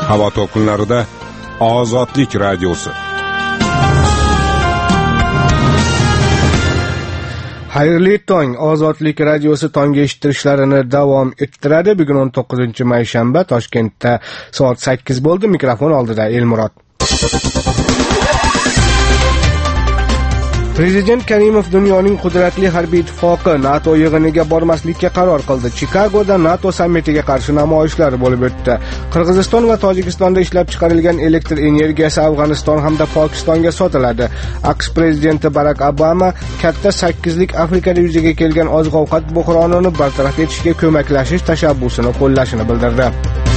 Havo to'lqinlarida Ozodlik radiosi. Xayrli tong. Ozodlik radiosi tongga eshittirishlarini davom ettiradi. Bugun 19-may shanba, Toshkentda soat 8 bo'ldi. Mikrofon oldida Elmurod. Prezident Karimov dunyoning qudratli harbiy ittifoqi NATO yig'iniga bormaslikka qaror qildi. Chikagoda NATO sammitiga qarshi namoyishlar bo'lib o'tdi. Qirg'iziston va Tojikistonda ishlab chiqarilgan elektr energiyasi Afg'oniston hamda Pokistonga sotiladi. AQSh prezidenti Barak Obama katta 8lik Afrikada yuzaga kelgan oziq-ovqat buhronini bartaraf etishga ko'maklashish tashabbusini qo'llashini bildirdi.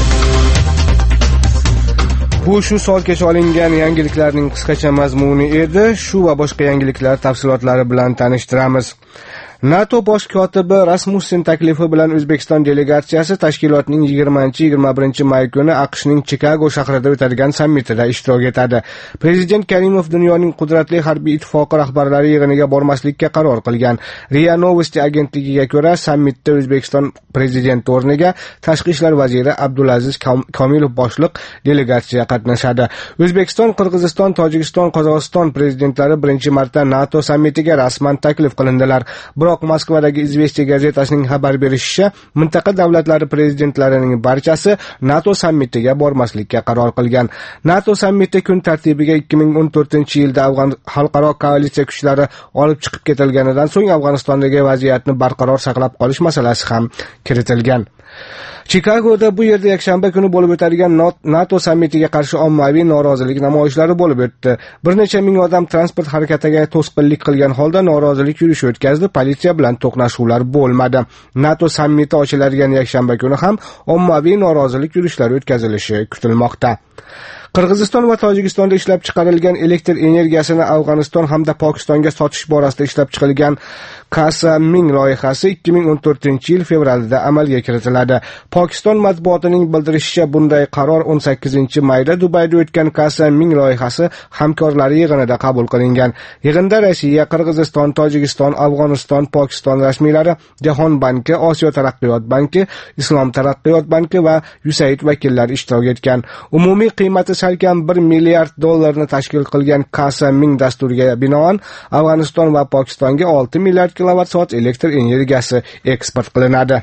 Bu shu soatgacha olingan yangiliklarning qisqacha mazmuni edi. Shu va boshqa yangiliklar tafsilotlari bilan tanishtiramiz. NATO bosh kotibi Rasmussen taklifi bilan O'zbekiston delegatsiyasi tashkilotning 20-21 may kuni AQShning Chikago shahrida o'tadigan sammitida ishtirok etadi. Prezident Karimov dunyoning qudratli harbiy ittifoqi rahbarlari yig'iniga bormaslikka qaror qilgan. RIA Novosti agentligiga ko'ra, sammitda O'zbekiston prezidenti o'rniga tashqi ishlar vaziri Abdulaziz Komilov boshliq delegatsiya qatnashadi. O'zbekiston, Qirg'iziston, Tojikiston, Qozog'iston prezidentlari birinchi marta NATO sammitiga rasman taklif qilindilar. Biroq Moskvadagi Izvestiya gazetasining xabar berishicha, mintaqa davlatlari prezidentlarining barchasi NATO sammitiga bormaslikka qaror qilgan. NATO sammiti kun tartibiga 2014-yilda Afg'on xalqaro koalitsiya kuchlari olib chiqib ketilganidan so'ng Afg'onistondagi vaziyatni barqaror saqlab qolish masalasi ham kiritilgan. Chikagoda bu yerda yakshanba kuni bo'lib o'tadigan NATO sammitiga qarshi ommaviy norozilik namoyishlari bo'lib o'tdi. Bir necha ming odam transport harakatiga to'sqinlik qilgan holda norozilik yurishi o'tkazdi. Politsiya bilan to'qnashuvlar bo'lmadi. NATO sammiti ochiladigan yakshanba kuni ham ommaviy norozilik yurishlari o'tkazilishi kutilmoqda. Qirg'iziston va Tojikistonda ishlab chiqarilgan elektr energiyasini Afg'oniston hamda Pokistonga sotish borasida ishlab chiqilgan Kasa-Ming loyihasi 2014-yil fevralida amalga kiritiladi. Pokiston matbuotining bildirishicha, bunday qaror 18-mayda Dubayda o'tgan Kasa-Ming loyihasi hamkorlari yig'inida qabul qilingan. Yig'inda Rossiya, Qirg'iziston, Tojikiston, Afg'oniston, Pokiston rasmiylari, Jahon banki, Osiyo taraqqiyot banki, Islom taraqqiyot banki va USAID vakillari ishtirok etgan. Umumiy qiymati salkam $1 milliard tashkil qilgan Kasa-Ming dasturiga binoan Afg'oniston va Pokistonga 6 milliard kilovatt-soat elektr energiyasi eksport qilinadi.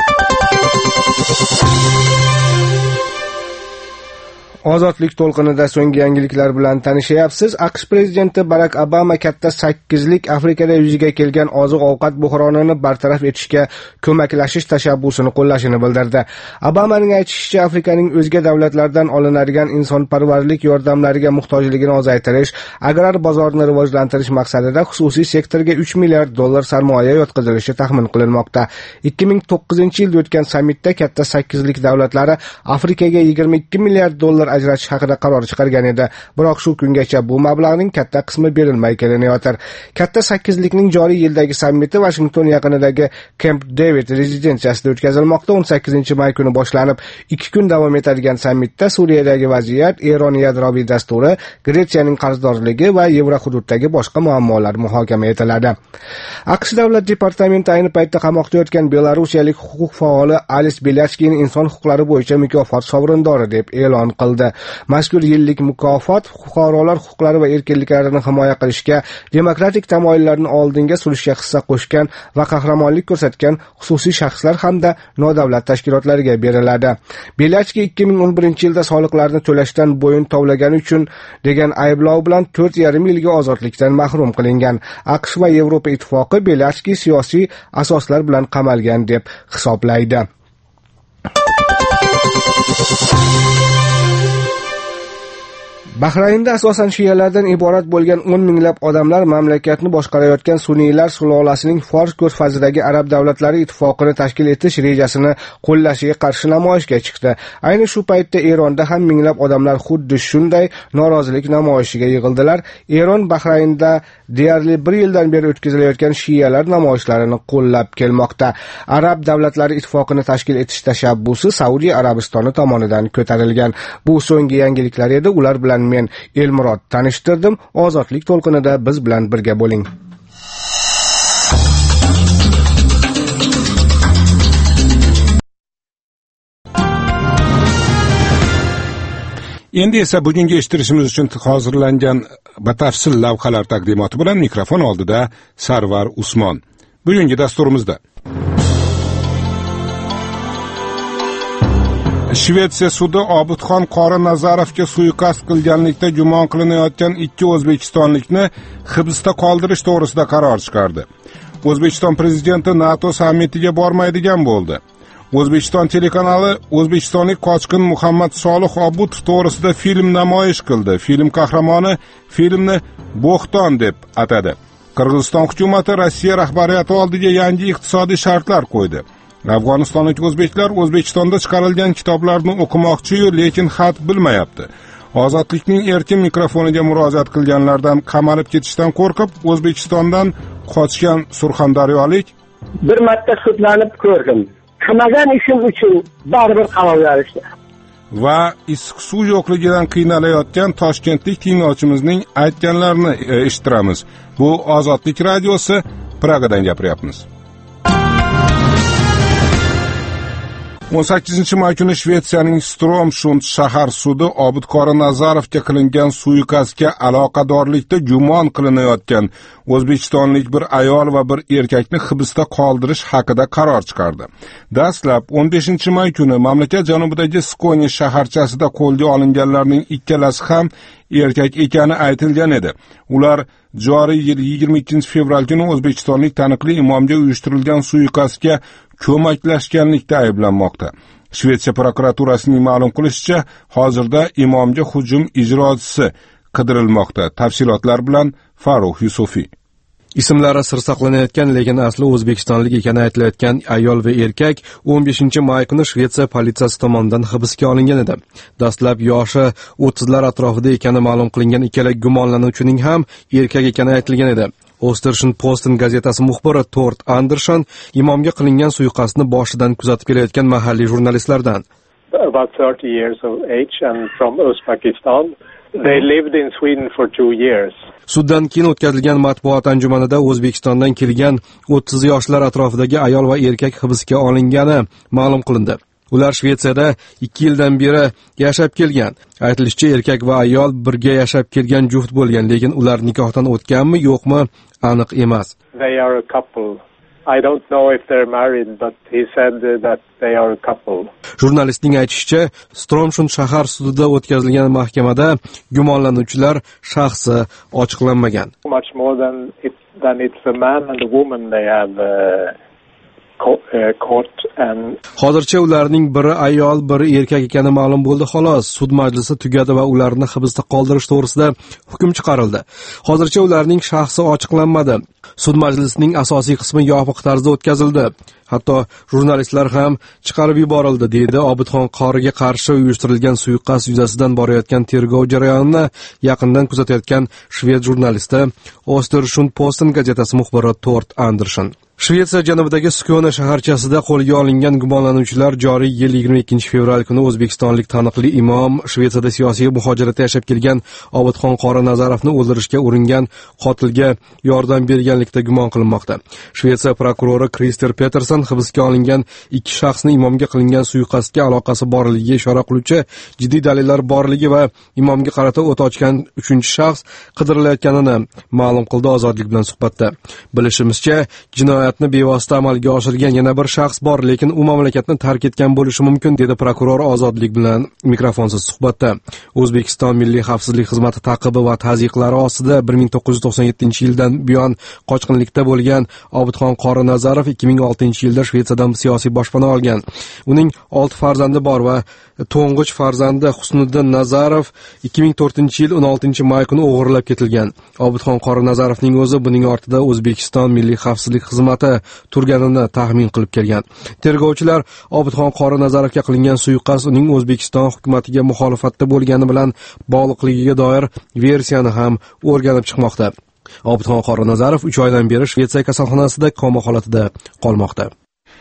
Ozodlik to'lqinida so'nggi yangiliklar bilan tanishyapsiz. AQSh prezidenti Barak Obama katta 8lik Afrikada yuzaga kelgan oziq-ovqat buhronini bartaraf etishga ko'maklashish tashabbusini qo'llashini bildirdi. Obamaning aytishicha, Afrikaning o'zga davlatlardan olinadigan insonparvarlik yordamlariga muhtojligini ozaytirish, agrar bozorini rivojlantirish maqsadida xususiy sektorga $3 milliard sarmoya yotqizilishi taxmin qilinmoqda. 2009-yilda o'tgan sammitda katta 8lik davlatlari Afrikaga $22 milliard ajratish haqida qaror chiqargan edi. Biroq shu kungacha bu mablag'ning katta qismi berilmay kelinayotir. Katta 8likning joriy yildagi sammiti Washington yaqinidagi Camp David rezidensiyasida o'tkazilmoqda. 18-may kuni boshlanib 2 kun davom etadigan sammitda Suriyadagi vaziyat, Eron yadroviy dasturi, Gretsiyaning qarzdorligi va Yevrohududdagi boshqa muammolar muhokama etiladi. AQSh davlat departamenti ayni paytda qamoqda yotgan belarusiyalik huquq faoli Ales Belyatskiyni inson huquqlari bo'yicha mukofot sovrindori deb e'lon qildi. Mazkur yillik mukofot fuqarolar huquqlari va erkinliklarini himoya qilishga, demokratik tamoyillarni oldinga surishga hissa qo'shgan va qahramonlik ko'rsatgan xususiy shaxslar hamda nodavlat tashkilotlariga beriladi. Belyatskiy 2011-yilda soliqlarni to'lashdan bo'yin tovlagani uchun degan ayblov bilan 4,5 yilga ozodlikdan mahrum qilingan. AQSh va Yevropa ittifoqi Belyatskiy siyosiy asoslar bilan qamalgan deb hisoblaydi. Bahraynda asosan shiyalardan iborat bo'lgan 10 minglab odamlar mamlakatni boshqarayotgan suniylar sulolasining Fors ko'rfazidagi arab davlatlari ittifoqini tashkil etish rejasini qo'llashiga qarshi namoyishga chiqdi. Ayni shu paytda Eronda ham minglab odamlar xuddi shunday norozilik namoyishiga yig'ildilar. Eron Bahraynda deyarli 1 yildan beri o'tkazilayotgan shiyalar namoyishlarini qo'llab kelmoqda. Arab davlatlari ittifoqini tashkil etish tashabbusi Saudiya Arabistoni tomonidan ko'tarilgan. Bu so'nggi yangiliklar edi. Ular bilan men Elmurod tanishtirdim. Ozodlik to'lqinida biz bilan birga bo'ling. Endi esa bugungi eshittirishimiz uchun hozirlangan batafsil lavhalar taqdimoti bilan mikrofon oldida Sarvar Usmon. Bugungi dasturimizda Shvetsiya sudi Obidxon Qori Nazarovga suiqasd qilganlikda gumon qilinayotgan 2 o'zbekistonlikni hibsda qoldirish to'g'risida qaror chiqardi. O'zbekiston prezidenti NATO sammitiga bormaydigan bo'ldi. O'zbekiston telekanali o'zbekistonlik qochqin Muhammad Solih Obudov to'g'risida film namoyish qildi. Film qahramoni filmni bo'xton deb atadi. Qirg'iziston hukumati Rossiya rahbariyati oldiga yangi iqtisodiy shartlar qo'ydi. Afg'onistonlik o'zbeklar O'zbekistonda chiqarilgan kitoblarni o'qimoqchi-yu, lekin xat bilmayapti. Ozodlikning erkin mikrofoniga murojaat qilganlardan qamalib ketishdan qo'rqib, O'zbekistondan qochgan surxondaryolik bir marta sudlanib ko'rdim. Qilmagan ishim uchun baribir qamoqqa berishdi. Va issiq suv yo'qligidan qiynalayotgan toshkentlik tinglovchimizning aytganlarini eshittiramiz. Bu Ozodlik radiosi, Pragadan gapiryapmiz. 18-may kuni Shvetsiyaning Stromsund shahar sudi Obidxon Nazarovga qilingan suiqasdga aloqadorlikda gumon qilinayotgan o'zbekistonlik bir ayol va bir erkakni hibsda qoldirish haqida qaror chiqardi. Dastlab 15-may kuni mamlakat janubidagi Skoni shaharchasida qo'lga olinganlarning ikkalasi ham erkak ekani aytilgan edi. Ular joriy yil 22-fevral kuni o'zbekistonlik taniqli imomga uyushtirilgan suiqasdga ko'maklashganlikda ayblanmoqda. Shvetsiya prokuraturasining ma'lum qilishicha, hozirda imomga hujum ijrochisi qidirilmoqda. Tafsilotlar bilan Farruh Yusufiy. Ismlari sir saqlanayotgan, lekin asli o'zbekistonlik ekani aytilayotgan ayol va erkak 15-may kuni Shvetsiya politsiyasi tomonidan hibsga olingan edi. Dastlab yoshi 30lar atrofida ekani ma'lum qilingan ikkala gumonlanuvchining ham erkak ekani aytilgan edi. Östersun Posten gazetasi muxbiri Tort Andersson imomga qilingan suiqasdni boshidan kuzatib kelayotgan mahalliy jurnalistlardan. About 30 years of age and from Uzbekistan. They lived in Sweden for 2 years. Suddan keyin o'tkazilgan matbuot anjumanida O'zbekistondan kelgan 30 yoshlar atrofidagi ayol va erkak hibsga olingani ma'lum qilindi. Ular Shvetsiyada 2 yildan beri yashab kelgan. Aytilishicha, erkak va ayol birga yashab kelgan juft bo'lgan, lekin ular nikohdan o'tganmi, yo'qmi, aniq emas. They are a couple. I don't know if they're married, but he said that they are a couple. Jurnalistning aytishicha, Stromsund shahar sudida o'tkazilgan mahkamada gumonlanuvchilar shaxsi ochiqlanmagan. Much more than it's a man and a woman they have court and hozircha ularning biri ayol, biri erkak ekani ma'lum bo'ldi xolos. Sud majlisi tugadi va ularni hibsda qoldirish to'g'risida hukm chiqarildi. Hozircha ularning shaxsi ochiqlanmadi. Sud majlisining asosiy qismi yopiq tarzda o'tkazildi. Hatto jurnalistlar ham chiqarib yuborildi, deydi Obidxon Qoriga qarshi uyushtirilgan suiqasd yuzasidan borayotgan tergov jarayonini yaqindan kuzatayotgan shved jurnalisti Östersund Posten gazetasi muxbiri Tort Andersson. Shvetsiya janubidagi Skoni shaharchasida qo'lga olingan gumonlanuvchilar joriy yil 22-fevral kuni o'zbekistonlik taniqli imom Shvetsiyada siyosiy muhojiratda yashab kelgan Obidxon Qori Nazarovni o'ldirishga uringan qotilga yordam berganlikda gumon qilinmoqda. Shvetsiya prokurori Krister Peterson hibsga olingan 2 shaxsni imomga qilingan suiqasdga aloqasi borligiga ishora qiluvchi jiddiy dalillar borligi va imomga qarata o't ochgan 3-shaxs qidirilayotganini ma'lum qildi Ozodlik bilan suhbatda. Bilishimizcha, jinoyatni bevosita amalga oshirgan yana bir shaxs bor, lekin u mamlakatni tark etgan bo'lishi mumkin, dedi prokuror Ozodlik bilan mikrofonsiz suhbatda. O'zbekiston Milliy xavfsizlik xizmati taqibi va tazyiqlari ostida 1997-yildan buyon qochqinlikda bo'lgan Obidxon Qori Nazarov 2006-yilda Shvetsiyadan siyosiy boshpana olgan. Uning 6 farzandi bor va to'ng'ich farzandi Husniddin Nazarov 2004-yil 16-may kuni o'g'irlab ketilgan. Obidxon Qori Nazarovning o'zi buning ortida O'zbekiston Milliy xavfsizlik xizmati turganini taxmin qilib kelgan. Tergovchilar Obidxon Qori Nazarovga qilingan suiqasd uning O'zbekiston hukumatiga muxolifatda bo'lgani bilan bog'liqligiga doir versiyani ham o'rganib chiqmoqda. Obidxon Qori Nazarov 3 oydan beri Shvetsiya kasalxonasida koma holatida qolmoqda.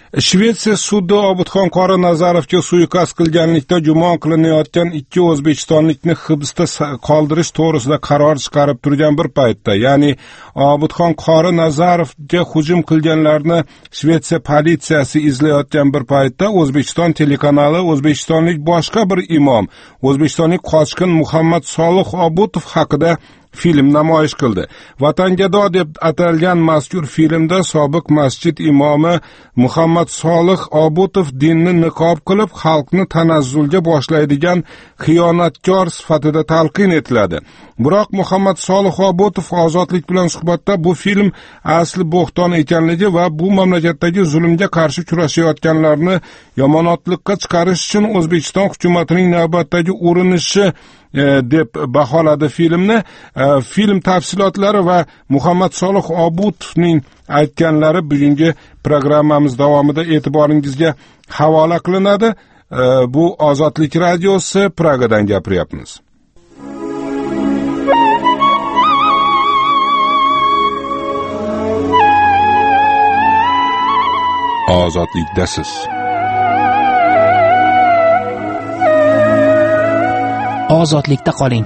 Shvetsiya sudi Obidxon Qoraznazarovga suiqasd qilganlikda gumon qilinayotgan 2 o'zbekistonlikni hibsda qoldirish to'g'risida qaror chiqarib turgan bir paytda, ya'ni Obidxon Qoranazarovga hujum qilganlarni Shvetsiya politsiyasi izlayotgan bir paytda O'zbekiston telekanali o'zbekistonlik boshqa bir imom, o'zbekistonlik qochqin Muhammad Solih Obutov haqida film namoyish qildi. Vatangado deb atalgan mazkur filmda sobiq masjid imomi Muhammad Solih Obutov dinni niqob qilib xalqni tanazzulga boshlaydigan xiyonatkor sifatida talqin etiladi. Biroq Muhammad Solih Obutov Ozodlik bilan suhbatda bu film asli bo'xton ekanligi va bu mamlakatdagi zulmga qarshi kurashayotganlarni yomonotlikqa chiqarish uchun O'zbekiston hukumatining navbatdagi urinishi deb baholadi filmni. Film tafsilotlari va Muhammad Solih Obutovning aytganlari bugungi programmamiz davomida e'tiboringizga havola qilinadi. Bu Ozodlik radiosi, Pragadan gapiryapmiz. Ozodlikdasiz. Ozodlikda qoling.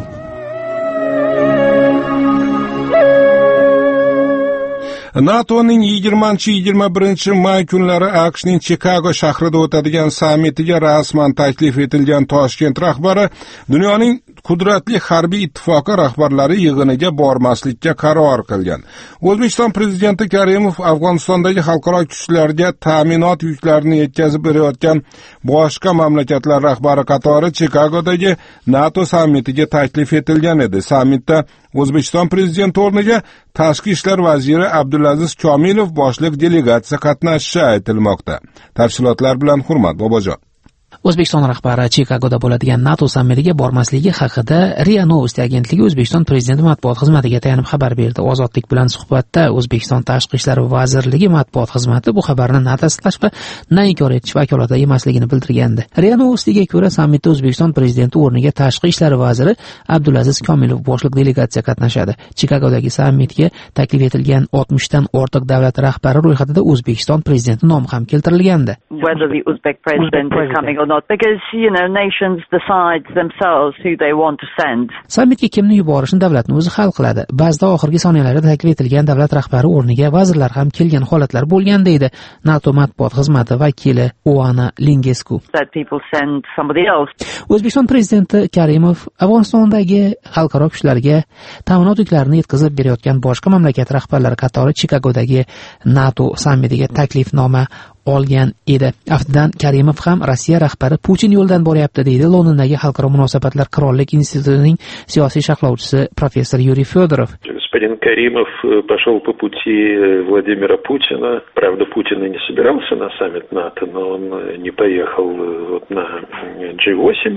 NATOning 20-21 may kunlari AQShning Chikago shahrida o'tadigan sammitiga rasman taklif etilgan Toshkent rahbari dunyoning qudratli harbiy ittifoqi rahbarlari yig'iniga bormaslikka qaror qilgan. O'zbekiston prezidenti Karimov Afg'onistondagi xalqaro kuchlarga ta'minot yuklarini yetkazib berayotgan boshqa mamlakatlar rahbari qatori Chikagodagi NATO sammitiga taklif etilgan edi. Sammitda O'zbekiston prezidenti o'rniga Tashqi ishlar vaziri Abdulaziz Komilov boshliq delegatsiya qatnashishi aytilmoqda. Tafsilotlar bilan Hurmat Bobojon. O'zbekiston rahbari Chikagoda bo'ladigan NATO sammitiga bormasligi haqida RIA Novosti agentligi O'zbekiston prezidenti matbuot xizmatiga tayanib xabar berdi. Ozodlik bilan suhbatda O'zbekiston Tashqi ishlar vazirligi matbuot xizmati bu xabarni na tasdiqlash va na inkor etish vakolatida emasligini bildirgandi. RIA Novostiga ko'ra, sammitda O'zbekiston prezidenti o'rniga Tashqi ishlar vaziri Abdulaziz Komilov boshliq delegatsiya qatnashadi. Chikagodagi sammitga taklif etilgan 60 dan ortiq davlat rahbari ro'yxatida O'zbekiston prezidenti nomi ham keltirilgandi. Whether the Uzbek president is coming or not, because nations decide themselves who they want to send. Sammitga kimni yuborishni davlatning o'zi hal qiladi. Ba'zida oxirgi soniyalarda taklif etilgan davlat rahbari o'rniga vazirlar ham kelgan holatlar bo'lgan deydi NATO matbuot xizmati vakili Oana Lingescu. That people send somebody else. O'zbekiston prezidenti Karimov Afg'onistondagi xalqaro kuchlarga ta'minot yuklarini yetkazib berayotgan boshqa mamlakat rahbarlari qatori Chikagodagi NATO sammitiga taklifnoma olgan edi. Aftidan Karimov ham Rossiya rahbari Putin yo'ldan boryapti deydi Londondagi Xalqaro munosabatlar qirollik institutining siyosiy sharhlovchisi professor Yuriy Fyodorov. Господин Каримов пошел по пути Владимира Путина. Правда, Путин и не собирался на саммит НАТО, но он не поехал вот на G8,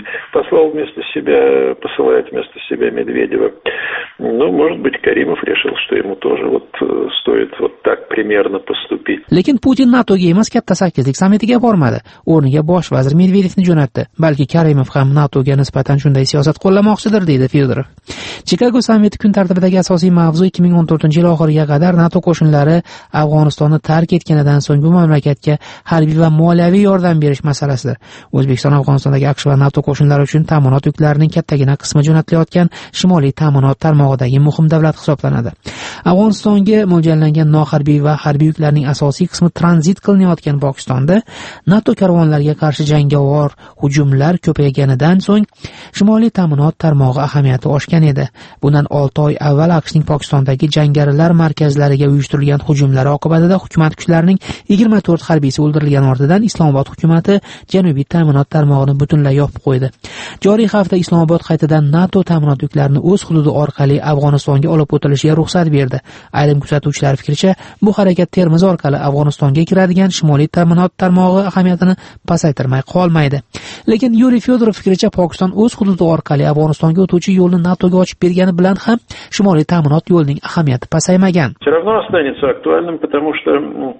посылает вместо себя Медведева. Ну, может быть, Каримов решил, что ему тоже вот стоит вот так примерно поступить. Lekin Putin NATOga emas, katta 8lik sammitiga bormadi. O'rniga bosh vazir Medvedevni jo'natdi. Balki Karimov ham NATOga nisbatan shunday siyosat qo'llamoqchidir, deydi Fyodorov. Chikago sammiti kun tartibidagi asosiy mavzu 2014-yil oxiriga qadar NATO qo'shinlari Afg'onistonni tark etganidan so'ng bu mamlakatga harbiy va moliyaviy yordam berish masalasidir. O'zbekiston Afg'onistondagi AQSh va NATO qo'shinlari uchun ta'minot yuklarining kattagina qismi jo'natilayotgan shimoliy ta'minot tarmog'idagi muhim davlat hisoblanadi. Afg'onistonga mo'ljallangan noharbiy va harbiy yuklarning asosiy qismi tranzit qilinayotgan Pokistonda NATO karvonlariga qarshi jangovar hujumlar ko'payganidan so'ng shimoliy ta'minot tarmog'i ahamiyati oshgan edi. Bundan 6 oy avval AQShning Pokistondagi jangarilar markazlariga uyushtirilgan hujumlar oqibatida hukumat kuchlarining 24 harbiysi o'ldirilgan ortidan Islomobod hukumati janubiy ta'minot tarmog'ini butunlay yopib qo'ydi. Joriy hafta Islomobod qaytadan NATO ta'minot yuklarini o'z hududi orqali Afg'onistonga olib o'tilishiga ruxsat berdi. Ayrim kuzatuvchilar fikricha, bu harakat Termiz orqali Afg'onistonga kiradigan shimoliy ta'minot tarmog'i ahamiyatini pasaytirmay qolmaydi. Lekin Yuriy Fyodorov fikricha, Pokiston o'z hududi orqali Afg'onistonga o'tuvchi yo'lni NATOga ochib bergani bilan ham shimoliy ta'minot yo'lining ahamiyati pasaymagan. Все равно останется актуальным, потому что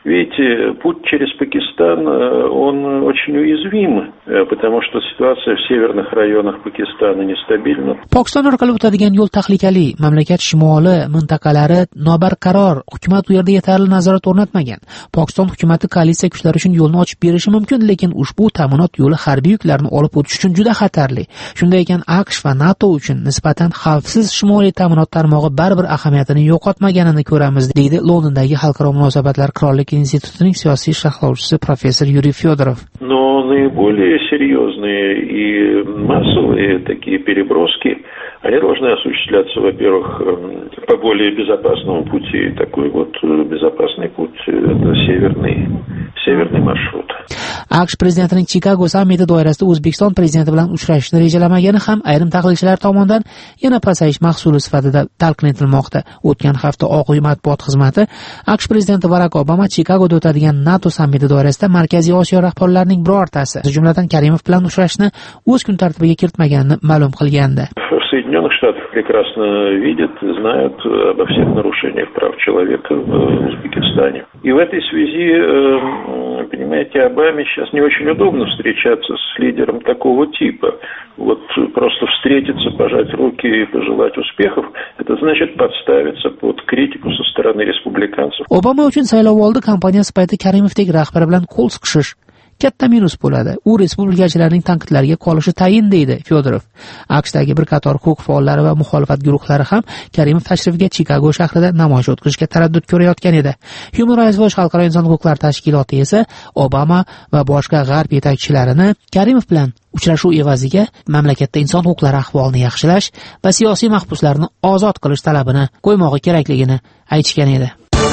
Видите, путь через Пакистан, он очень уязвим, потому что ситуация в северных районах Пакистана нестабильна. Pokiston orqali o'tadigan yo'l tahlikali. Mamlakat shimoli mintaqalari nobarqaror. Hukumat u yerda yetarli nazorat o'rnatmagan. Pokiston hukumati koalitsiya kuchlari uchun yo'lni ochib berishi mumkin, lekin ushbu ta'minot yo'li harbiy yuklarni olib o'tish uchun juda xatarli. Shunday ekan AQSh va NATO uchun nisbatan xavfsiz shimoliy ta'minot tarmog'i baribir ahamiyatini yo'qotmaganini ko'ramiz, deydi Londondagi xalqaro munosabatlar qirollik institutining siyosiy sharhlovchisi professor Yuriy Fyodorov. Но наиболее серьезные и массовые такие переброски, они должны осуществляться, во-первых, по более безопасному пути. Такой вот безопасный путь – это северный маршрут. AQSh prezidentining Chikago sammiti doirasida O'zbekiston prezidenti bilan uchrashishni rejalamagani ham ayrim tahlilchilar tomonidan yana pasayish mahsuli sifatida talqin etilmoqda. O'tgan hafta Oq uy matbuot xizmati AQSh prezidenti Barak Obama Chikagoda o'tadigan NATO sammiti doirasida Markaziy Osiyo rahbarlarining birortasi, jumladan Karimov bilan uchrashishni o'z kun tartibiga kiritmaganini ma'lum qilgandi. В Соединенных Штатах прекрасно видят, знают обо всех нарушениях прав человека в Узбекистане. И в этой связи, понимаете, Обаме сейчас не очень удобно встречаться с лидером такого типа. Вот просто встретиться, пожать руки и пожелать успехов, это значит подставиться под критику со стороны республиканцев. Obama uchun saylovoldi kampaniyasi payti Karimovdek rahbar bilan qo'l siqishish katta minus bo'ladi. U respublikachilarning tanqidlariga qolishi tayin, deydi Fyodorov. AQShdagi bir qator huquq faollari va muxolifat guruhlari ham Karimov tashrifiga Chikago shahrida namoyish o'tkazishga taraddud ko'rayotgan edi. Human Rights Watch xalqaro inson huquqlari tashkiloti esa Obama va boshqa g'arb yetakchilarini Karimov bilan uchrashuv evaziga mamlakatda inson huquqlari ahvolini yaxshilash va siyosiy mahbuslarni ozod qilish talabini qo'ymog'i kerakligini aytishgan edi.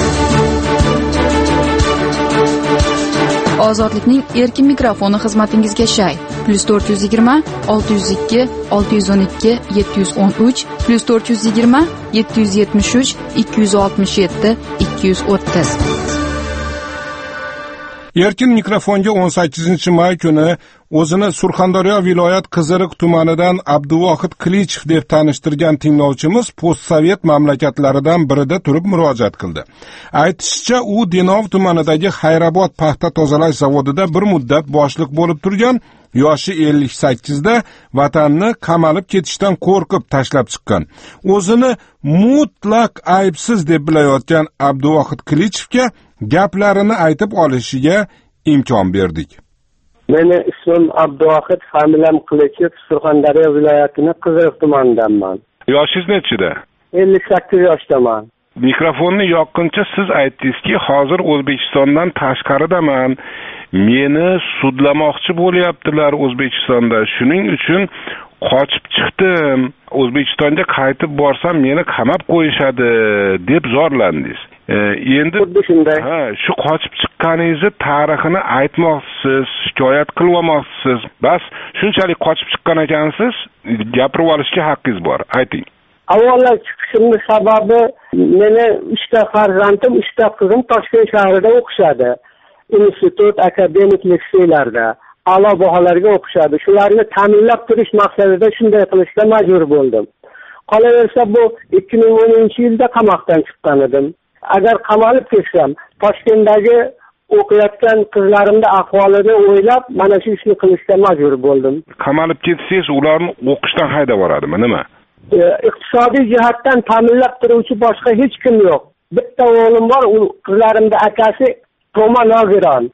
Ozodlikning erkin mikrofoni xizmatingizga shay. +420 602 612 713 +420 773 267 230. Erkin mikrofonga 18-may kuni o'zini Surxondaryo viloyat Qiziriq tumanidan Abduvohid Klichev deb tanishtirgan tinglovchimiz postsovet mamlakatlaridan birida turib murojaat qildi. Aytishicha, u Denov tumanidagi Xayrobod paxta tozalash zavodida bir muddat boshliq bo'lib turgan. Yoshi 58 da vatanni qamalib ketishdan qo'rqib tashlab chiqqan. O'zini mutlaq aybsiz deb bilayotgan Abduvohid Klichevga gaplarini aytib olishiga imkon berdik. Meni ismim Abduvohid, familiyam Klichev, Surxondaryo viloyatining Qiziriq tumanidanman. Yoshingiz nechida? 58 yoshdaman. Mikrofonni yoqquncha siz aytdingizki, hozir O'zbekistondan tashqaridaman. Meni sudlamoqchi bo'lyaptilar O'zbekistonda. Shuning uchun qochib chiqdim. O'zbekistonga qaytib borsam meni qamab qo'yishadi deb zorlandingiz. Endi shu qochib chiqqaningizni tarixini aytmoqchisiz, shikoyat qilmoqchisiz. Bas, shunchalik qochib chiqqan ekansiz, gapirib olishga haqqingiz bor. Ayting. Avvalo chiqishimning sababi, meni 3 ta farzandim, 3 ta qizim Toshkent shahrida o'qishadi. Institut, akademik litseylarda a'lo baholarga o'qishadi. Shularni ta'minlab turish maqsadida shunday qilishga majbur bo'ldim. Qolaversa, bu 2010-yilda qamoqdan chiqqan edim. Agar qamalib ketsam, Toshkentdagi o'qiyotgan qizlarimning ahvolini o'ylab, mana shu ishni qilishga majbur bo'ldim. Qamalib ketsangiz, ularni o'qishdan haydab yuboradimi, nima? Iqtisodiy jihatdan ta'minlab turuvchi boshqa hech kim yo'q. Bitta o'g'lim bor, u qizlarimning akasi Toma nogiron.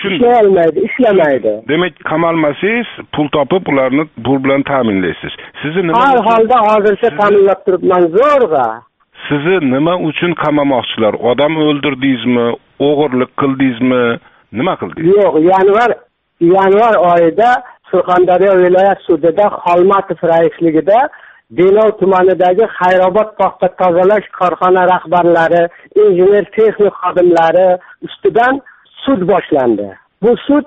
Ishlamaydi. Demak, qamalmasangiz, pul topib, ularni pul bilan ta'minlaysiz. Sizni nima? Har holda hozircha ta'minlab turibman zo'rg'a. Sizni nima uchun qamamoqchilar? Odam o'ldirdingizmi, o'g'irlik qildingizmi, nima qildingiz? Yo'q, yanvar oyida Surxondaryo viloyat sudida Xolmatov raisligida Denov tumanidagi Xayrobod paxta tozalash korxona rahbarlari, injener texnik xodimlari ustidan sud boshlandi. Bu sud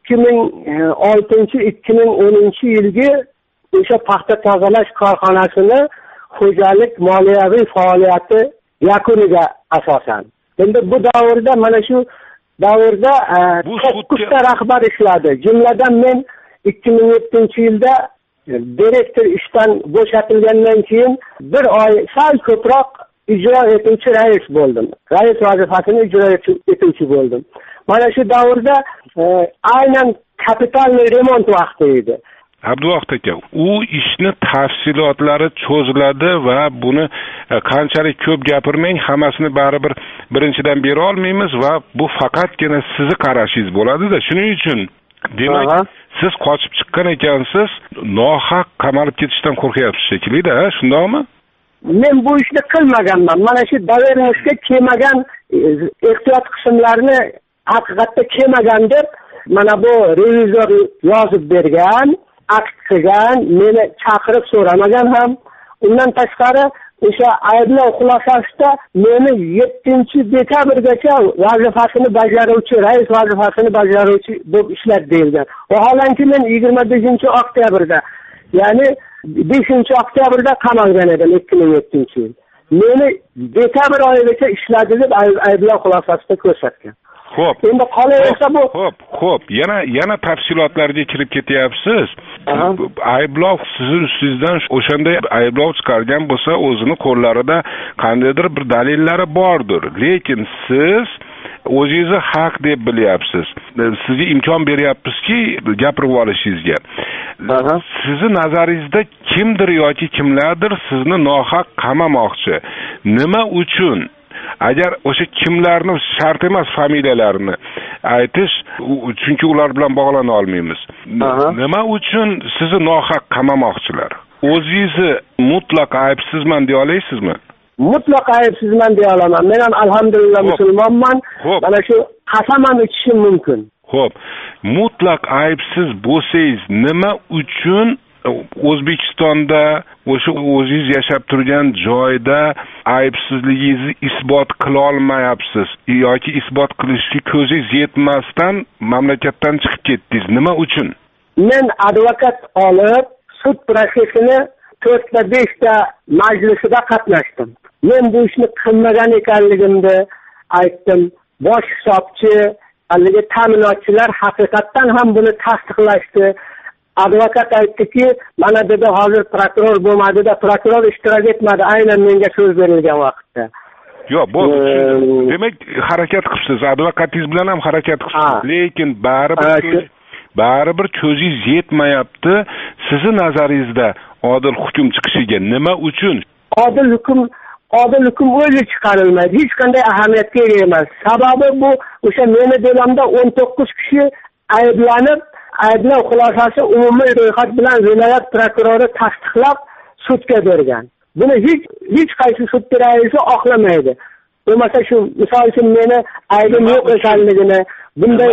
2006-2010 o'sha paxta tozalash korxonasini xo'jalik moliyaviy faoliyati yakuniga asosan. Endi bu davrda, mana shu davrda 9 ta rahbar ishladi. Jumladan men 2007-yilda direktor ishdan bo'shatilgandan keyin bir oy sal ko'proq ijro etuvchi rais bo'ldim. Rais vazifasini ijro etuvchi bo'ldim. Mana shu davrda aynan kapitalniy remont vaqti edi. Abduvohid aka, u ishni tafsilotlari cho'ziladi va buni qanchalik ko'p gapirmang, hammasini baribir birinchidan bera olmaymiz va bu faqatgina sizni qarashingiz bo'ladi-da. Shuning uchun demak, siz qochib chiqqan ekansiz, nohaq qamalib ketishdan qo'rqyapsiz shekilli-da, shundaymi? Men bu ishni qilmaganman. Mana shu dovernosga kelmagan ehtiyot qismlarini haqiqatda kelmagan deb mana bu revizor yozib bergan, akt qilgan, meni chaqirib so'ramagan ham. Undan tashqari o'sha ayblov xulosasida meni 7-dekabrgacha vazifasini bajaruvchi, rais vazifasini bajaruvchi deb ishlab deyilgan. Vaholanki men 25-oktyabrda, ya'ni 5-oktyabrda qamalgan edim 2007-yil. Meni dekabr oyigacha ishladi deb ayblov xulosasida ko'rsatgan. Xo'p. Endi qolaversa bu Xo'p, yana tafsilotlarga kirib ketyapsiz. Ayblov sizning ustingizdan o'shanday ayblov chiqargan bo'lsa, o'zini qo'llarida qandaydir bir dalillari bordir. Lekin siz o'zingizni haq deb bilyapsiz. Sizga imkon beryapmizki, gapirib olishingizga. Sizning nazaringizda kimdir yoki kimlardir sizni nohaq qamamoqchi. Nima uchun? Agar o'sha kimlarni shart emas familiyalarini aytish, chunki ular bilan bog'lana olmaymiz. Nima uchun sizni nohaq qamamoqchilar? O'zingizni mutlaq aybsizman deya olaysizmi? Mutlaq aybsizman deya olaman. Men ham alhamdulillah musulmonman. Mana shu qasam ham ichishim mumkin. Xo'p, mutlaq aybsiz bo'lsangiz, nima uchun O'zbekistonda o'sha o'zingiz yashab turgan joyda aybsizligingizni isbot qila olmayapsiz yoki isbot qilishga ko'zingiz yetmasdan mamlakatdan chiqib ketdingiz? Nima uchun? Men advokat olib, sud protsessini 4-5 majlisida qatnashdim. Men bu ishni qilmagan ekanligimni aytdim. Bosh hisobchi, haligi ta'minotchilar haqiqatdan ham buni tasdiqlashdi. Advokat aytdiki, mana dedi hozir prokuror bo'lmadi-da, prokuror ishtirok etmadi aynan menga so'z berilgan vaqtda. Yo'q, bu demak harakat qilibsiz, advokatingiz bilan ham harakat qilibsiz, lekin baribir ko'zingiz yetmayapti. Sizning nazaringizda odil hukm chiqishiga nima uchun? Odil hukm o'zi chiqarilmaydi. Hech qanday ahamiyatga ega emas. Sababi bu o'sha meni delamda 19 kishi ayblanib, ayblov xulosasi umumiy ro'yxat bilan viloyat prokurori tasdiqlab sudga bergan. Buni hech qaysi sud raisi oqlamaydi. Bo'lmasa shu misol uchun meni aybim yo'q ekanligini, bunday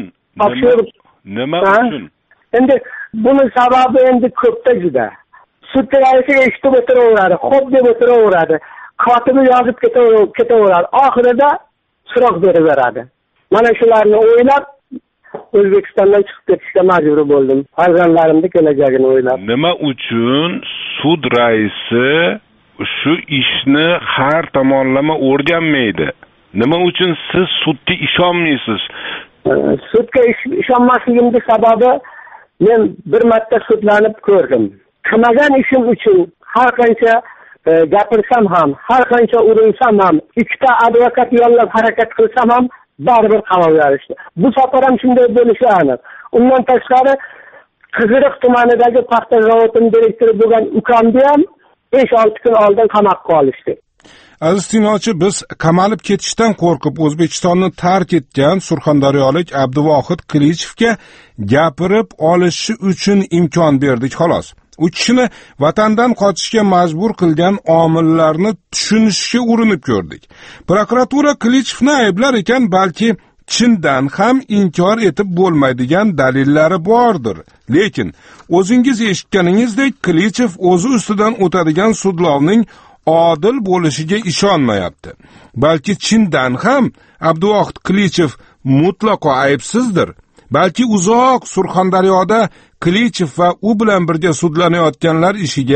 nima uchun? Endi buni sababi endi ko'pda juda. Sud raisi eshitib o'tiraveradi, xo'p deb o'tiraveradi, kotibi yozib ketaveradi. Oxirida so'roq beraveradi. Mana shularni o'ylab O'zbekistondan chiqib ketishga majbur bo'ldim. Farzandlarimning kelajagini o'ylab. Nima uchun sud raisi shu ishni har tomonlama o'rganmaydi? Nima uchun siz sudga ishonmaysiz? Sudga ishonmasligimning sababi, men bir marta sudlanib ko'rdim. Qilmagan ishim uchun har qancha gapirsam ham, har qancha urinsam ham, ikkita advokat yollab harakat qilsam ham baribir qamab yuborishdi. Bu safar ham shunday bo'lishi aniq. Undan tashqari Qiziriq tumanidagi paxta zavodining direktori bo'lgan ukamni ham 5-6 kun oldin qamoqqa olishdi. Aziz tinglovchi, biz qamalib ketishdan qo'rqib O'zbekistonni tark etgan surxondaryolik Abduvohid Qilichevga gapirib olishi uchun imkon berdik xolos. U kishini vatandan qochishga majbur qilgan omillarni tushunishga urinib ko'rdik. Prokuratura Qilichevni ayblar ekan, balki chindan ham inkor etib bo'lmaydigan dalillari bordir. Lekin o'zingiz eshitganingizdek, Qilichev o'zi ustidan o'tadigan sudlovning odil bo'lishiga ishonmayapti. Balki chindan ham Abduvohid Qilichev mutlaqo aybsizdir. Balki uzoq Surxondaryoda Qilichev va u bilan birga sudlanayotganlar ishiga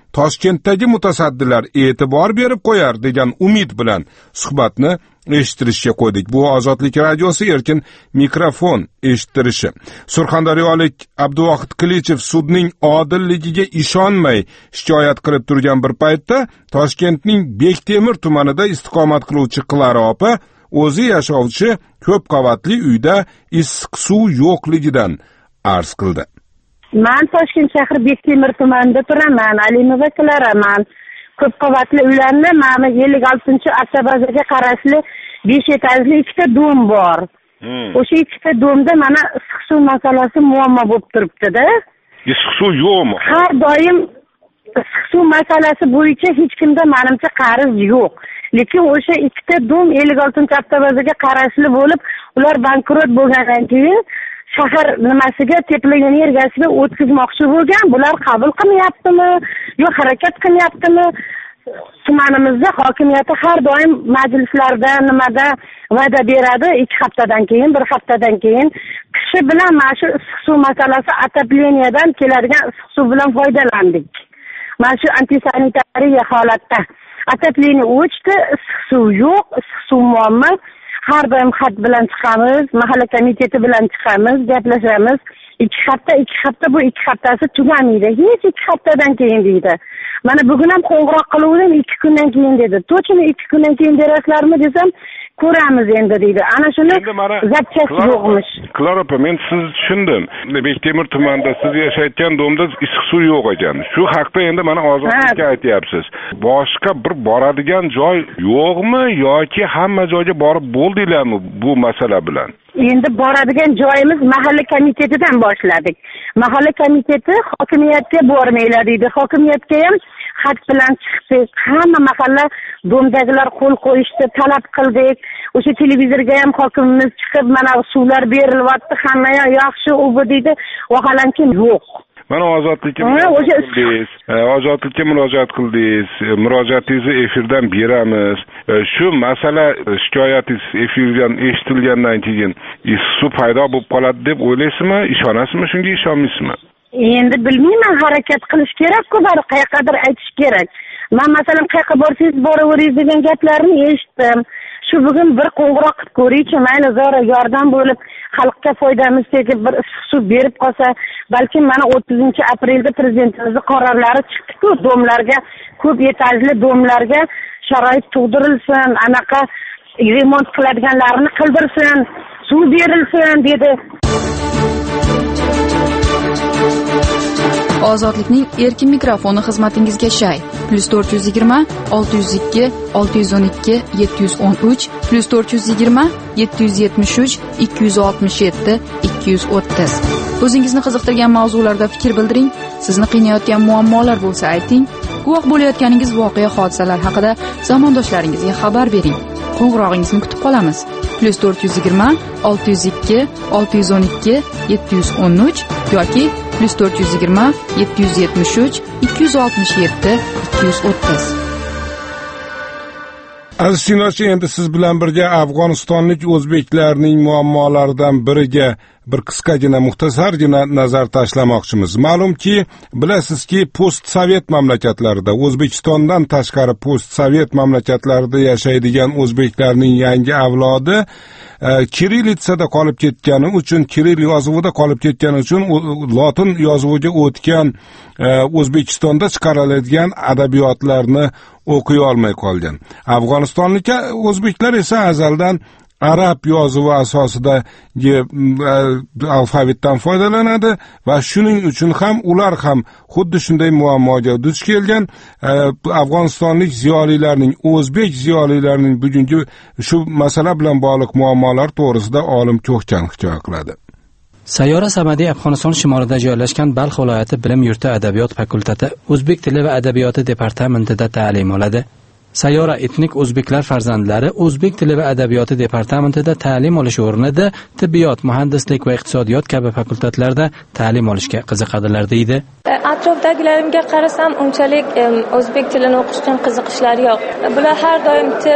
Toshkentdagi mutasaddilar e'tibor berib qo'yar degan umid bilan suhbatni eshittirishga qo'ydik. Bu Ozodlik radiosi erkin mikrofon eshittirishi. Surxondaryolik Abduvohid Qilichev sudning odilligiga ishonmay shikoyat qilib turgan bir paytda Toshkentning Bektemir tumanida istiqomat qiluvchi Qilari opa o'zi yashovchi ko'p qavatli uyda issiq suv yo'qligidan arz qildi. Men Toshkent shahri Bektemir tumanida turaman. Alimova Qilaraman. Ko'p qavatli uylarni mana 56-avtobazaga qarashli 5 etajli ikkita dom bor. O'sha ikkita domda mana issiq suv masalasi muammo bo'lib turibdi-da. Issiq suv yo'qmi? Har doim issiq suv masalasi bo'yicha hech kimda menimcha qarz yo'q. Lekin o'sha ikkita dom 56-avtobazaga qarashli bo'lib, ular bankrot bo'lgandan keyin shahar nimasiga teplik energiyasiga o'tkazmoqchi bo'lgan. Bular qabul qilmayaptimi yo harakat qilyaptimi? Tumanimizda hokimiyati har doim majlislarda nimada va'da beradi. 2 haftadan keyin, 1 haftadan keyin kishi bilan mana shu issiq suv masalasi otopleniyadan keladigan issiq suv bilan foydalandik. Mana shu antisanitariya holatda otopleniya o'chdi, issiq suv yo'q, issiq suv muammo. Har doim xat bilan chiqamiz, mahalla komiteti bilan chiqamiz, gaplashamiz. 2 hafta bu 2 haftasi tugamaydi. Hech 2 haftadan keyin deydi. Mana bugun ham qo'ng'iroq qiluvdim 2 kundan keyin dedi. To'chini 2 kundan keyin berasizlarmi desam, ko'ramiz endi deydi. Ana shuni zapchasi yo'qmish. Qilari opa, men sizni tushundim. Bektemir tumanida siz yashayotgan domda issiq suv yo'q ekan. Shu haqda endi mana Ozodlikka aytyapsiz. Boshqa bir boradigan joy yo'qmi yoki hamma joyga borib bo'ldinglarmi bu masala bilan? Endi boradigan joyimiz mahalla komitetidan boshladik. Mahalla komiteti hokimiyatga bormaylar deydi. Hokimiyatga ham xat bilan chiqdik. Hamma mahalla domdagilar qo'l qo'yishdi, talab qildik. O'sha televizorga ham hokimimiz chiqib, mana suvlar berilyapti, hamma yaxshi u bu deydi. Vaholanki yo'q. Mana Ozodlikka murojaat qildingiz. Murojaatingizni efirdan beramiz. Shu masala shikoyatingiz efirdan eshitilgandan keyin suv paydo bo'lib qoladi deb o'ylaysizmi? Ishonasizmi? Shunga ishonmaysizmi? Endi bilmayman, harakat qilish kerak-ku, bari qayergadir aytish kerak. Men masalan qayerga borsangiz boravering degan gaplarni eshitdim. Shu bugun bir qo'ng'iroq qilib ko'raychi, mayli zora yordam bo'lib, xalqqa foydamiz tegib bir issiq suv berib qolsa, balki mana 30-aprelda prezidentimizning qarorlari chiqdi-ku, domlarga, ko'p etajli domlarga sharoit tug'dirilsin, anaqa remont qiladiganlarini qildirsin, suv berilsin dedi. Ozodlikning erkin mikrofoni xizmatingizga shay. +420 602 612 713 +420 773 267 230. O'zingizni qiziqtirgan mavzularda fikr bildiring. Sizni qiynayotgan muammolar bo'lsa ayting. Guvoh bo'layotganingiz voqea hodisalar haqida zamondoshlaringizga xabar bering. Qo'ng'irog'ingizni kutib qolamiz. +420 602 612 713 yoki +420 773 267 230. Aziz tinglovchi, endi siz bilan birga Afg'onistonlik o'zbeklarning muammolaridan biriga bir qisqagina, muxtasargina nazar tashlamoqchimiz. Ma'lumki, bilasizki, post-sovet mamlakatlarida, O'zbekistondan tashqari post-sovet mamlakatlarida yashaydigan o'zbeklarning yangi avlodi kirillitsada qolib ketgani uchun, kirill yozuvida qolib ketgani uchun lotin yozuviga o'tgan O'zbekistonda chiqariladigan adabiyotlarni o'qiy olmay qolgan. Afg'onistonlik o'zbeklar esa azaldan arab yozuvi asosidagi alfavitdan foydalanadi va shuning uchun ham ular ham xuddi shunday muammoga duch kelgan. Afg'onistonlik ziyolilarning, o'zbek ziyolilarining bugungi shu masala bilan bog'liq muammolar to'g'risida olim Ko'hchan hikoya qiladi. Sayyora Samadiy Afg'oniston shimolida joylashgan Balx viloyati bilim yurti adabiyot fakulteti o'zbek tili va adabiyoti departamentida ta'lim oladi. Sayyora etnik o'zbeklar farzandlari o'zbek tili va adabiyoti departamentida ta'lim olish o'rnida tibbiyot, muhandislik va iqtisodiyot kabi fakultetlarda ta'lim olishga qiziqadilar deydi. Atrofdagilarimga qarasam, unchalik o'zbek tilini o'qishdan qiziqishlari yo'q. Bular har doim tibb,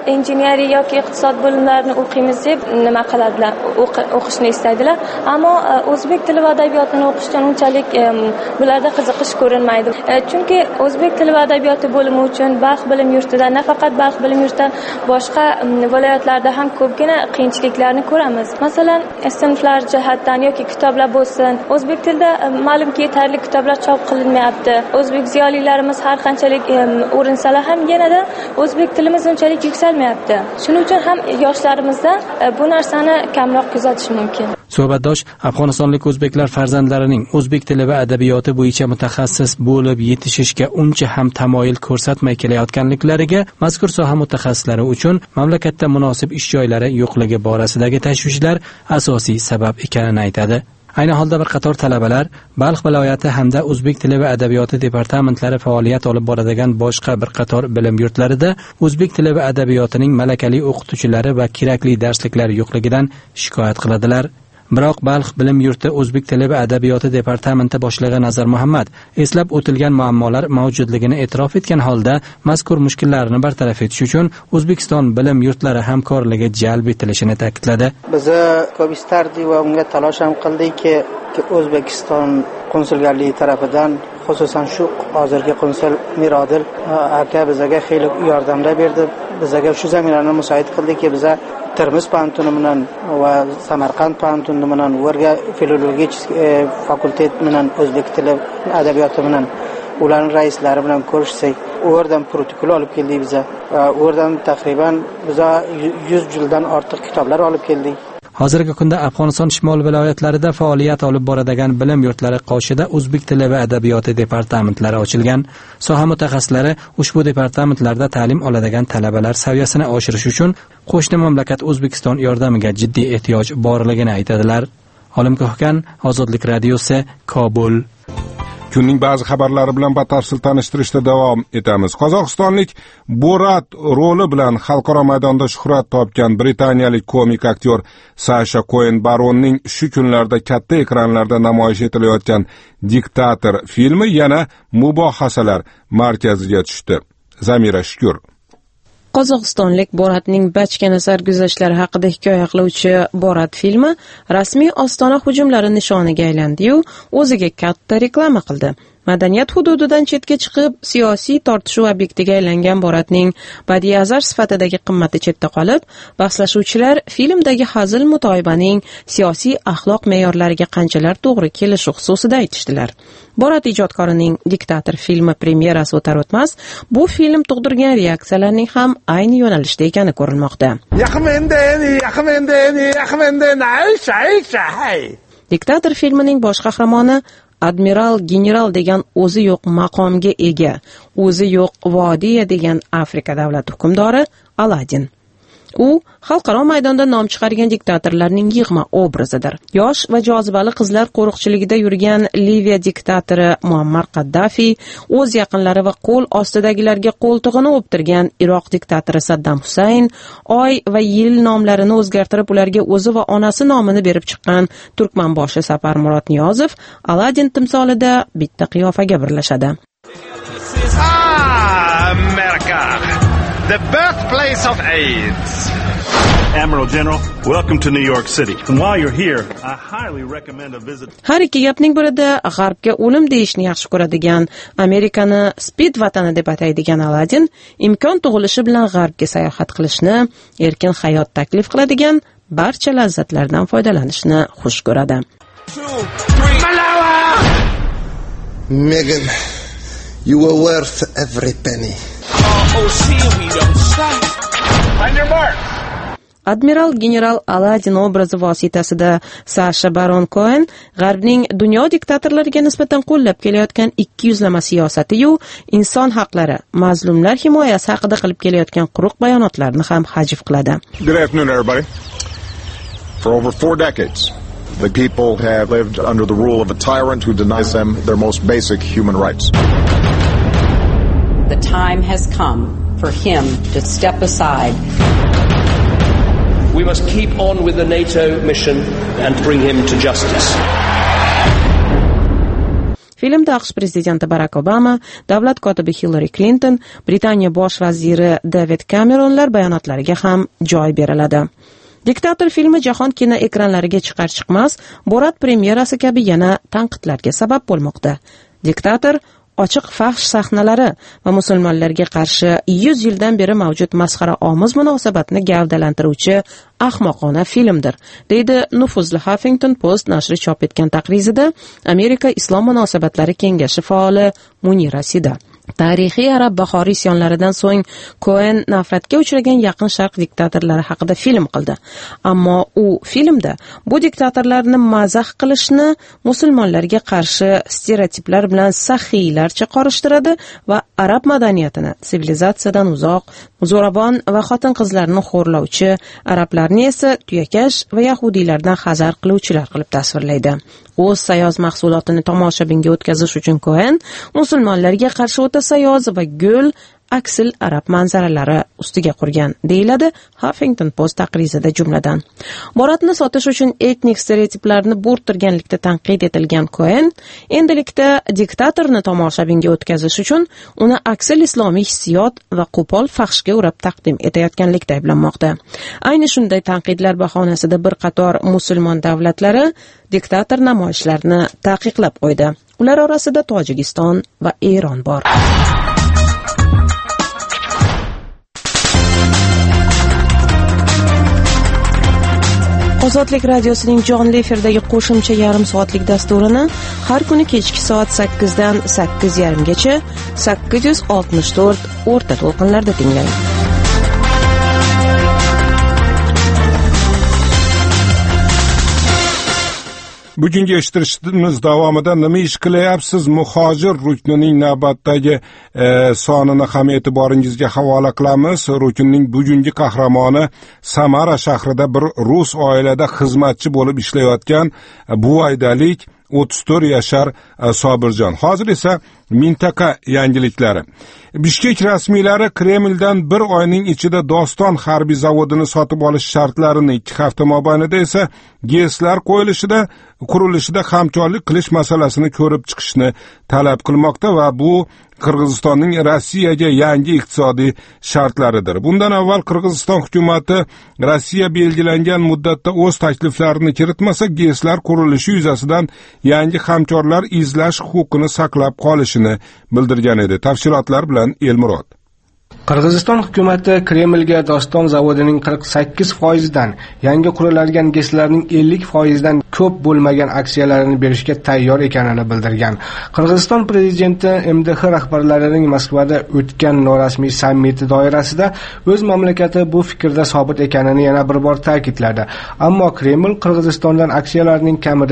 injeneriya yoki iqtisod bo'limlarini o'qiymiz deb nima qiladilar, o'qishni istaydilar. Ammo o'zbek tili va adabiyotini o'qishdan unchalik bularda qiziqish ko'rinmaydi. Chunki o'zbek tili va adabiyoti bo'limi uchun Balx bilim yurtida, nafaqat Balx bilim yurtidan boshqa viloyatlarda ham ko'pgina qiyinchiliklarni ko'ramiz. Masalan, sinflar jihatdan yoki kitoblar bo'lsin, o'zbek tilida ma'lumki yetarli kitoblar chop qilinmayapti. O'zbek ziyolilarimiz har qanchalik urinsalar ham yanada o'zbek tilimiz unchalik yuksalmayapti. Shuning uchun ham yoshlarimizda bu narsani kamroq kuzatish mumkin. Suhbatdosh Afg'onistonlik o'zbeklar farzandlarining o'zbek tili va adabiyoti bo'yicha mutaxassis bo'lib yetishishga uncha ham tamoyil ko'rsatmay kelayotganliklariga, mazkur soha mutaxassislari uchun mamlakatda munosib ish joylari yo'qligi borasidagi tashvishlar asosiy sabab ekanini aytadi. Ayni holda bir qator talabalar Balx viloyati hamda o'zbek tili va adabiyoti departamentlari faoliyat olib boradigan boshqa bir qator bilim yurtlarida o'zbek tili va adabiyotining malakali o'qituvchilari va kerakli darsliklar yo'qligidan shikoyat qiladilar. Biroq Balx bilim yurti o'zbek tili va adabiyoti departamenti boshlig'i Nazar Muhammad eslab o'tilgan muammolar mavjudligini e'tirof etgan holda mazkur mushkullarni bartaraf etish uchun O'zbekiston bilim yurtlari hamkorligi jalb etilishini ta'kidladi. Biz ko'p istardik va unga talosh ham qildikki, O'zbekiston konsulgarligi tarafidan, xususan shu hozirgi konsul Mirodil aka bizga xeyli yordamlar berdi. Bizga shu zaminlarni musaid qildiki, biza Termiz pantuni bilan va Samarqand pantuni bilan o'rga filologiya fakultet bilan o'zbek tili adabiyoti bilan ularning raislari bilan ko'rishsak, o'rdan protokol olib keldik biza. O'rdan taxriban biza 100 jilddan ortiq kitoblar olib keldik. Hozirgi kunda Afg'oniston shimol viloyatlarida faoliyat olib boradigan bilim yurtlari qoshida o'zbek tili va adabiyoti departamentlari ochilgan. Soha mutaxassislari ushbu departamentlarda ta'lim oladigan talabalar saviyasini oshirish uchun qo'shni mamlakat O'zbekiston yordamiga jiddiy ehtiyoj borligini aytadilar. Olimko'hkan, Ozodlik radiosi, Kobul. Kunning ba'zi xabarlari bilan batafsil tanishtirishda davom etamiz. Qozog'istonlik Borat roli bilan xalqaro maydonda shuhrat topgan britaniyalik komik aktyor Sasha Cohen Baronning shu kunlarda katta ekranlarda namoyish etilayotgan Diktator filmi yana mubohasalar markaziga tushdi. Zamira Shukur. Qozog'istonlik Boratning bachkana sarguzashtlari haqida hikoya qiluvchi Borat filmi rasmiy Ostona hujumlari nishoniga aylandi-yu, o'ziga katta reklama qildi. Madaniyat hududidan chetga chiqib, siyosiy tortishuv obyektiga aylangan Boratning badiiy asar sifatidagi qimmati chetda qolib, bahslashuvchilar filmdagi hazil mutoyibaning siyosiy axloq me'yorlariga qanchalar to'g'ri kelishi xususida aytishdilar. Borat ijodkorining Diktator filmi premyerasi o'tar o'tmas, bu film tug'dirgan reaksiyalarning ham ayni yo'nalishda ekani ko'rilmoqda. Diktator filmining bosh qahramoni Admiral General degan o'zi yo'q maqomga ega, o'zi yo'q vodiya degan Afrika davlati hukmdori Aladin. U xalqaro maydonda nom chiqargan diktatorlarning yig'ma obrazidir. Yosh va jozibali qizlar qo'riqchiligida yurgan Liviya diktatori Muammar Qaddafi, o'z yaqinlari va qo'l ostidagilarga qo'ltig'ini o'ptirgan Iroq diktatori Saddam Husayn, oy va yil nomlarini o'zgartirib ularga o'zi va onasi nomini berib chiqqan Turkmanboshi Sapar Murod Niyozov Aladin timsolida bitta qiyofaga birlashadi. America, the birthplace of AIDS. Admiral General, welcome to New York City. And while you're here, I highly recommend a visit. Har ikki gapning birida g'arbga o'lim deyishni yaxshi ko'radigan, Amerikani Speed vatani deb ataydigan Aladin imkon tug'ilishi bilan g'arbga sayohat qilishni, erkin hayot taklif qiladigan barcha lazzatlardan foydalanishni xush ko'radi. Megan, you were worth every penny. Admiral General Aladin obrazi vositasida Sasha Baron Cohen g'arbning dunyo diktatorlariga nisbatan qo'llab kelayotgan ikkiyuzlama siyosati-yu inson haqlari, mazlumlar himoyasi haqida qilib kelayotgan quruq bayonotlarni ham hajv qiladi. Good afternoon, everybody. For over 4 decades, the people have lived under the rule of a tyrant who denies them their most basic human rights. The time has come for him to step aside. We must keep on with the NATO mission and bring him to justice. Filmda AQSh prezidenti Barak Obama, davlat kotibi Hillary Clinton, Britaniya bosh vaziri David Cameronlar bayonotlariga ham joy beriladi. Diktator filmi jahon kino ekranlariga chiqar-chiqmas Borat premyerasi kabi yana tanqidlarga sabab bo'lmoqda. Diktator ochiq fahsh sahnalari va musulmonlarga qarshi 100 yildan beri mavjud masxara omuz munosabatni gavdalantiruvchi ahmoqona filmdir, deydi nufuzli Huffington Post nashri chop etgan taqrizida Amerika Islom munosabatlari kengashi faoli Munira Sida. Tarixiy arab bahoriy isyonlaridan so'ng Cohen nafratga uchragan Yaqin Sharq diktatorlari haqida film qildi. Ammo u filmda bu diktatorlarni mazax qilishni musulmonlarga qarshi stereotiplar bilan saxiylarcha qorishtiradi va arab madaniyatini sivilizatsiyadan uzoq, zo'ravon va xotin-qizlarni xo'rlovchi, arablarni esa tuyakash va yahudiylardan hazar qiluvchilar qilib tasvirlaydi. O'z sayoz mahsulotini tomoshabinga o'tkazish uchun Cohen musulmonlarga qarshi o'ta sayoz va go'l aksil arab manzaralari ustiga qurgan, deyiladi Huffington Post taqrizida jumladan. Boratni sotish uchun etnik stereotiplarni bo'rttirganlikda tanqid etilgan Cohen, endilikda diktatorni tomoshabinga o'tkazish uchun uni aksil islomiy hissiyot va qo'pol fahshga urab taqdim etayotganlikda ayblanmoqda. Ayni shunday tanqidlar bahonasida bir qator musulmon davlatlari diktator namoyishlarini taqiqlab qo'ydi. Ular orasida Tojikiston va Eron bor. Ozodlik radiosining jonli efirdagi qo'shimcha yarim soatlik dasturini har kuni kechki soat 8 dan 8:30 gacha 864 o'rta to'lqinlarda tinglang. Bugungi eshittirishimiz davomida nima ish qilyapsiz? Muhojir ruknining navbatdagi sonini ham e'tiboringizga havola qilamiz. Ruknning bugungi qahramoni Samara shahrida bir rus oilada xizmatchi bo'lib ishlayotgan buvaydalik 34 yashar Sobirjon. Hozir esa mintaqa yangiliklari. Bishkek rasmiylari Kremldan bir oyning ichida Doston harbiy zavodini sotib olish shartlarini 2 hafta mobaynida esa GESlar qo'yilishida, qurilishida hamkorlik qilish masalasini ko'rib chiqishni talab qilmoqda va bu Qirg'izistonning Rossiyaga yangi iqtisodiy shartlaridir. Bundan avval Qirg'iziston hukumatı Rossiya belgilangan muddatda o'z takliflarini kiritmasa, GESlar qurilishi yuzasidan yangi hamkorlar izlash huquqini saqlab qolishini bildirgan edi. Tafsilotlar bilan Elmurod. Qirg'iziston hukumati Kremlga Doston zavodining 48% dan, yangi quriladigan GESlarning 50% dan ko'p bo'lmagan aksiyalarini berishga tayyor ekanini bildirgan. Qirg'iziston prezidenti MDH rahbarlarining Moskvada o'tgan norasmiy sammiti doirasida o'z mamlakati bu fikrda sobit ekanini yana bir bor ta'kidladi. Ammo Kreml Qirg'izistondan aksiyalarning kamida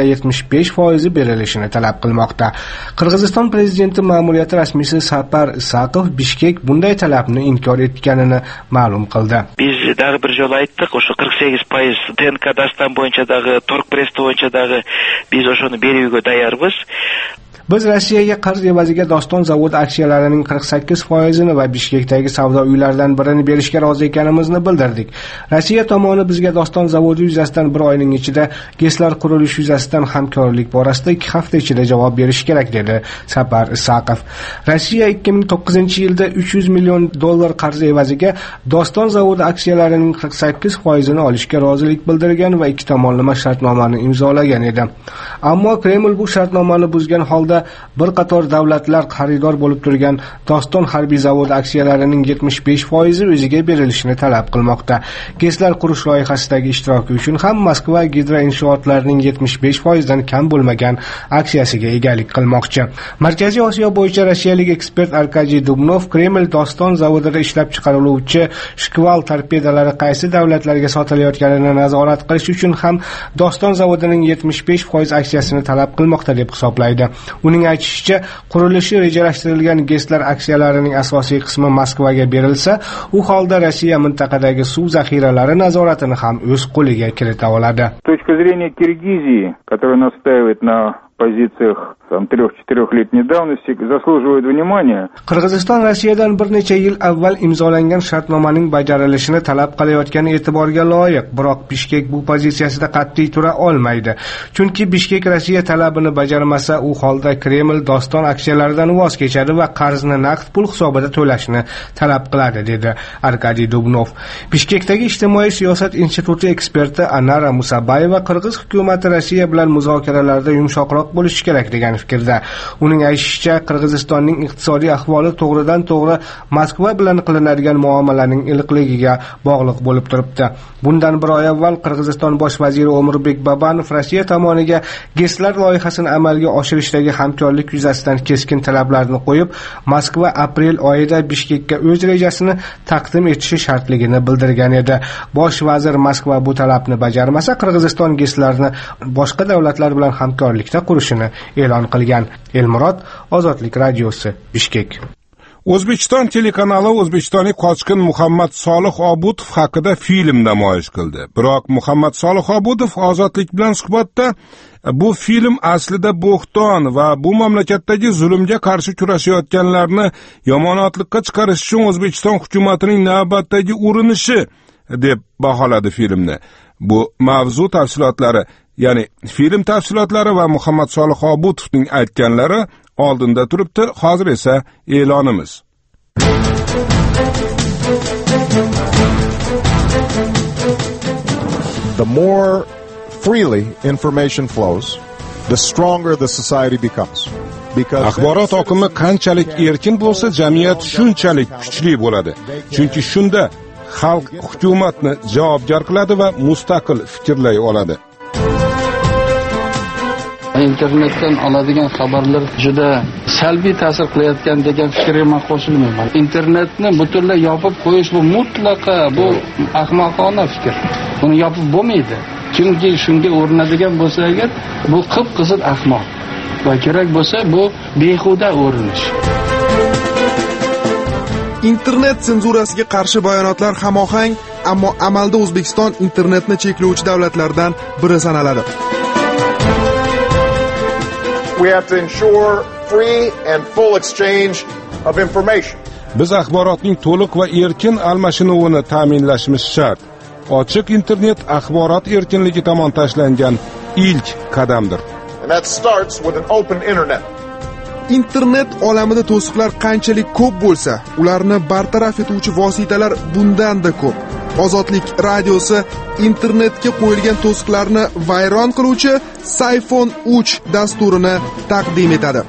75% berilishini talab qilmoqda. Qirg'iziston prezidenti ma'muriyati rasmiysi Sapar Isaqov Bishkek bunday talabni inkor etganini ma'lum qildi. Biz dag'i bir yo'l aytdik, o'sha 48% TNK dastan bo'yichadagi, Torgpress bo'yichadagi biz o'shani berishga tayyormiz. Biz Rossiyaga qarz evaziga Doston zavodi aksiyalarining 48%ni va Bishkekdagi savdo uylaridan birini berishga rozi ekanimizni bildirdik. Rossiya tomoni bizga Doston zavodi yuzasidan bir oyning ichida GESlar qurilishi yuzasidan hamkorlik borasida 2 hafta ichida javob berishi kerak, dedi Sapar Isaqov. Rossiya 2009-yilda $300 million qarz evaziga Doston zavodi aksiyalarining 48%ni olishga rozilik bildirgan va ikki tomonlama shartnomani imzolagan edi. Ammo Kreml bu shartnomani buzgan holda bir qator davlatlar xaridor bo'lib turgan Doston harbiy zavodi aksiyalarining 75% o'ziga berilishini talab qilmoqda. GESlar qurish loyihasidagi ishtiroki uchun ham Moskva gidroinshootlarning 75% dan kam bo'lmagan aksiyasiga egalik qilmoqchi. Markaziy Osiyo bo'yicha rossiyalik ekspert Arkadiy Dubnov Kreml Doston zavodida ishlab chiqariluvchi Shkval torpedalari qaysi davlatlarga sotilayotganini nazorat qilish uchun ham Doston zavodining 75% aksiyasini talab qilmoqda deb hisoblaydi. Uning aytishicha, qurilishi rejalashtirilgan GESlar aksiyalarining asosiy qismi Moskvaga berilsa, u holda Rossiya mintaqadagi suv zaxiralari nazoratini ham o'z qo'liga kirita oladi. С точки зрения Киргизии, которая настаивает на позициях 3-4 летней давности, заслуживают внимания. Qirg'iziston Rossiyadan bir necha yil avval imzolangan shartnomaning bajarilishini talab qilayotgani e'tiborga loyiq, biroq Bishkek bu pozitsiyasida qat'iy tura olmaydi. Chunki Bishkek Rossiya talabini bajarmasa, u holda Kreml Doston aksiyalaridan voz kechadi va qarzni naqd pul hisobida to'lashni talab qiladi, dedi Arkadiy Dubnov. Bishkekdagi ijtimoiy siyosat instituti eksperti Anara Musabayeva Qirg'iz hukumati Rossiya bilan muzokaralarda yumshoqroq bo'lishi kerak degan fikrda. Uning aytishicha, Qirg'izistonning iqtisodiy ahvoli to'g'ridan-to'g'ri Moskva bilan qilinadigan muomalaning iliqligiga bog'liq bo'lib turibdi. Bundan bir oy avval Qirg'iziston bosh vaziri O'mirbek Babanov Rossiya tomoniga GESlar loyihasini amalga oshirishdagi hamkorlik yuzasidan keskin talablarni qo'yib, Moskva aprel oyida Bishkekka o'z rejasini taqdim etishi shartligini bildirgan edi. Bosh vazir Moskva bu talabni bajarmasa, Qirg'iziston GESlarni boshqa davlatlar bilan hamkorlikda qurishini e'lon qilgan. Elmurod, Ozodlik radiosi, Bishkek. O'zbekiston telekanali o'zbekistonlik qochqin Muhammad Solih Obudov haqida film namoyish qildi. Biroq Muhammad Solih Obudov Ozodlik bilan suhbatda bu film aslida bo'xton va bu mamlakatdagi zulmga qarshi kurashayotganlarni yomonotlikqa chiqarish uchun O'zbekiston hukumatining navbatdagi urinishi deb baholadi filmni. Bu mavzu tafsilotlari, ya'ni film tafsilotlari va Muhammad Solih Obudovning aytganlari oldinda turibdi. Hozir esa e'lonimiz. The more freely information flows, the stronger the society becomes. Axborot oqimi qanchalik erkin bo'lsa, jamiyat shunchalik kuchli bo'ladi. Chunki shunda xalq hukumatni javobgar qiladi va mustaqil fikrlay oladi. Internetdan oladigan xabarlar juda salbiy ta'sir qilayotgan degan fikrga men qo'shilmayman. Internetni butunlay yopib qo'yish bu mutlaqo bu ahmoqona fikr. Buni yopib bo'lmaydi. Chunki shunga o'rinadigan bo'lsa agar bu qip-qizil ahmoq va kerak bo'lsa bu behuda o'rinish. Internet senzurasiga qarshi bayonotlar hamohang, ammo amalda O'zbekiston internetni cheklovchi davlatlardan biri sanaladi. We have to ensure free and full exchange of information. Biz axborotning to'liq va erkin almashinuvini ta'minlashimiz shart. Ochiq internet axborot erkinligi tomon tashlangan ilk qadamdir. And that starts with an open internet. Internet olamida to'siqlar qanchalik ko'p bo'lsa, ularni bartaraf etuvchi vositalar bundan-da ko'p. Ozodlik radiosi internetga qo'yilgan to'siqlarni vayron qiluvchi Sayfon 3 dasturini taqdim etadi.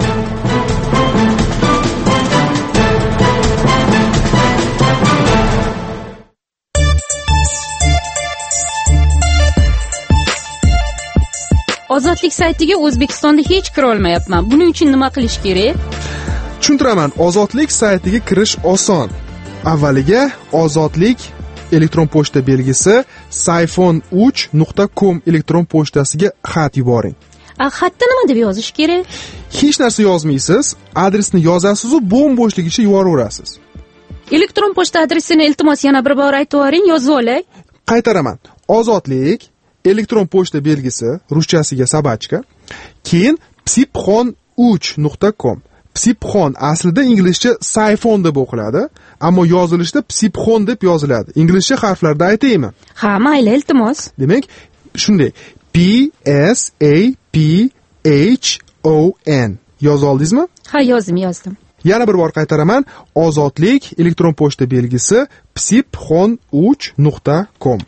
Ozodlik saytiga O'zbekistonda hech kira olmayapman. Buning uchun nima qilish kerak? Tushuntiraman, Ozodlik saytiga kirish oson. Avvaliga Ozodlik elektron pochta belgisi sayfon3.com elektron pochtasiga xat yuboring. Xatda nima deb yozish kerak? Hech narsa yozmaysiz, adresni yozasiz va bo'm-bo'shligicha yuboraverasiz. Elektron pochta adresini iltimos yana bir bor aytib o'ring, yozib olay. Qaytaraman. Ozodlik elektron pochta belgisi ruschasiga sabachka, keyin psipxon3.com. Psipxon aslida inglizcha sayfon deb o'qiladi, ammo yozilishda psipxon deb yoziladi. Inglizcha harflarda aytaymi? Ha, mayli, iltimos. Demak, shunday. P S A P H O N. Yoz oldingizmi? Ha, yozdim. Yana bir bor qaytaraman. Ozodlik elektron pochta belgisi psipxon3.com.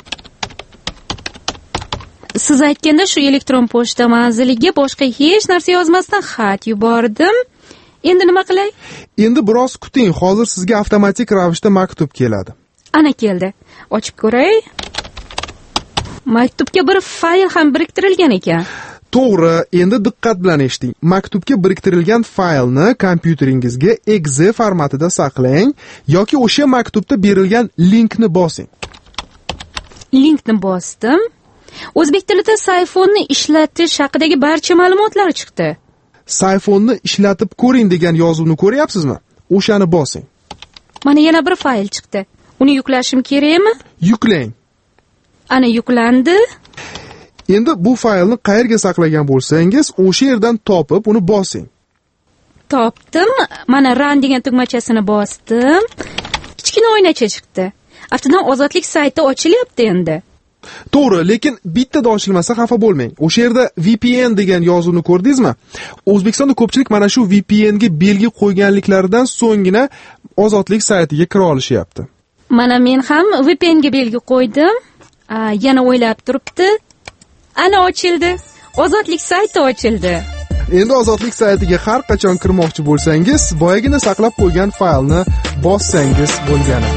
Siz aytganda shu elektron pochta manziliga boshqa hech narsa yozmasdan xat yubordim. Endi nima qilay? Endi biroz kuting, hozir sizga avtomatik ravishda maktub keladi. Ana keldi. Ochib ko'ray. Maktubga bir fayl ham biriktirilgan ekan. To'g'ri, endi diqqat bilan eshiting. Maktubga biriktirilgan faylni kompyuteringizga exe formatida saqlang yoki o'sha maktubda berilgan linkni bosing. Linkni bosdim. O'zbek tilida sayfonni ishlatish haqidagi barcha ma'lumotlar chiqdi. Sayfonni ishlatib ko'ring degan yozuvni ko'ryapsizmi? O'shani bosing. Mana yana bir fayl chiqdi. Uni yuklashim kerakmi? Yuklang. Ana yuklandi. Endi bu faylni qayerga saqlagan bo'lsangiz, o'sha yerdan topib uni bosing. Topdim. Mana run degan tugmachasini bosdim. Kichkina oynacha chiqdi. Aftidan Ozodlik sayti ochilyapti endi. To'g'ri, lekin bittada ochilmasa xafa bo'lmang. O'sha yerda VPN degan yozuvni ko'rdingizmi? O'zbekistonda ko'pchilik mana shu VPN ga belgi qo'yganliklaridan so'nggina Ozodlik saytiga kira olishyapti. Mana men ham VPN ga belgi qo'ydim. Yana o'ylab turibdi. Ana ochildi. Ozodlik sayti ochildi. Endi Ozodlik saytiga har qachon kirmoqchi bo'lsangiz, boyagina saqlab qo'ygan faylni bossangiz bo'lgani.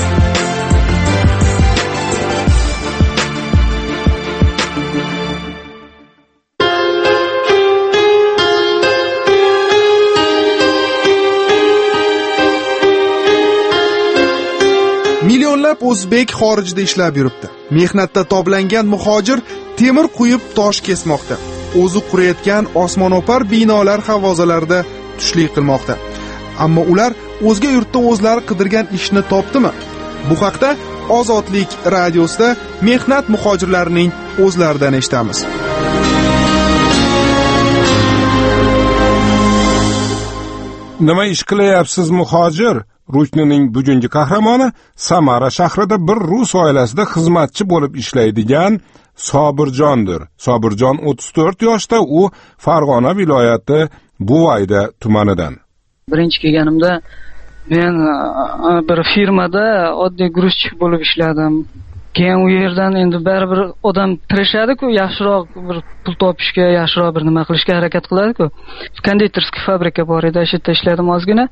Millionlab o'zbek xorijda ishlab yuribdi. Mehnatda toblangan muhojir temir quyib tosh kesmoqda. O'zi qurayotgan osmono'par binolar havozalarida tushlik qilmoqda. Ammo ular o'zga yurtda o'zlari qidirgan ishni topdimi? Bu haqda Ozodlik radiosida mehnat muhojirlarining o'zlaridan eshitamiz. Nima ish qilyapsiz muhojir? Ruchnining bugungi qahramoni Samara shahrida bir rus oilasida xizmatchi bo'lib ishlaydigan Sobirjondir. Sobirjon 34 yoshda, u Farg'ona viloyati Buvayda tumanidan. Birinchi kelganimda men bir firmada oddiy gruzchik bo'lib ishladim. Keyin u yerdan endi baribir odam tirishadi-ku, yaxshiroq bir pul topishga, yaxshiroq bir nima qilishga harakat qiladi-ku. Konditerskiy fabrika bor edi, o'sha yerda ishladim ozgina.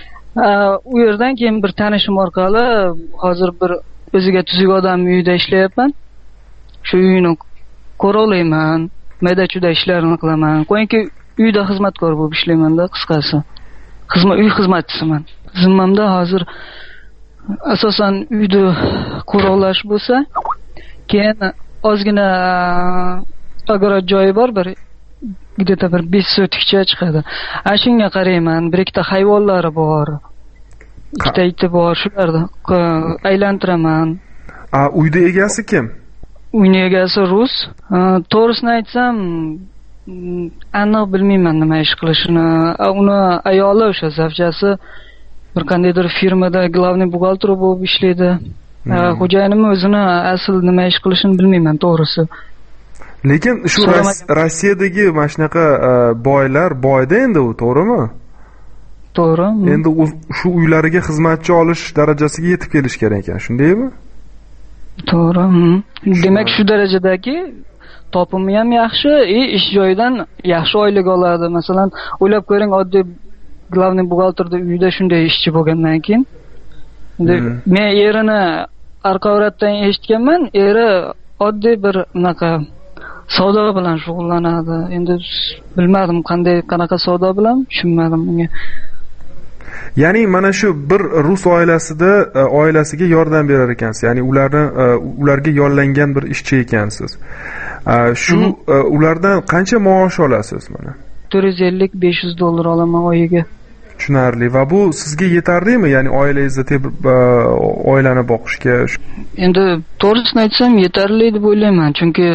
U yerdan keyin bir tanishim orqali hozir bir o'ziga tuzuk odam uyida ishlayapman. Shu uyni ko'rolayman, mayda-chuda ishlarini qilaman. Qo'yingki, uyda xizmatkor bo'lib ishlayman-da, qisqasi. Uy xizmatchisiman. Zimmamda hozir asosan uyda qo'rolash bo'lsa, keyin ozgina ogorod joyi bor, bir где-то bir 5 sotikcha chiqadi. Shunga qarayman, bir ikkita hayvonlari bor. Ikkita iti bor, shularni aylantiraman. Uyda egasi kim? Uyning egasi rus. To'g'risini aytsam, aniq bilmayman nima ish qilishini. Uni ayoli o'sha zavjasi bir qandaydir firmada glavniy buxgalter bo'lib ishlaydi. Xo'jayinim o'zini asl nima ish qilishini bilmayman, to'g'risi. Lekin shu Rossiyadagi mana shunaqa boylar boyda endi u, to'g'rimi? To'g'ri. Endi shu uylariga xizmatchi olish darajasiga yetib kelish kerak ekan, shundaymi? To'g'ri. Demak, shu darajadagi topimi ham yaxshi, ish joyidan yaxshi oylik oladi. Masalan, o'ylab ko'ring, oddiy glavniy buxgalterda uyda shunday ishchi bo'lgandan keyin. Men erini arqavratdan eshitganman, eri oddiy bir unaqa savdo bilan shug'ullanadi. Endi bilmadim qanaqa savdo bilan, tushunmadim bunga. Ya'ni mana shu bir rus oilasida oilasiga yordam berar ekansiz. Ya'ni ularga yollangan bir ishchi ekansiz. Shu ulardan qancha maosh olasiz mana? $450-500 olaman oyiga. Tushunarli. Va bu sizga yetarlimi? Ya'ni oilangizda oilani boqishga? Endi to'g'risini aytsam, yetarli deb o'ylayman, chunki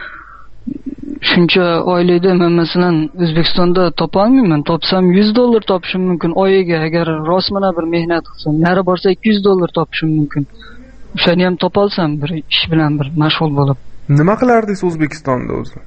shuncha oylikda men masalan O'zbekistonda topa olmayman. Topsam $100 topishim mumkin oyiga, agar rostmana bir mehnat qilsam. Nari borsa $200 topishim mumkin. O'shani ham topa olsam bir ish bilan bir mashg'ul bo'lib. Nima qilardingiz O'zbekistonda o'zi?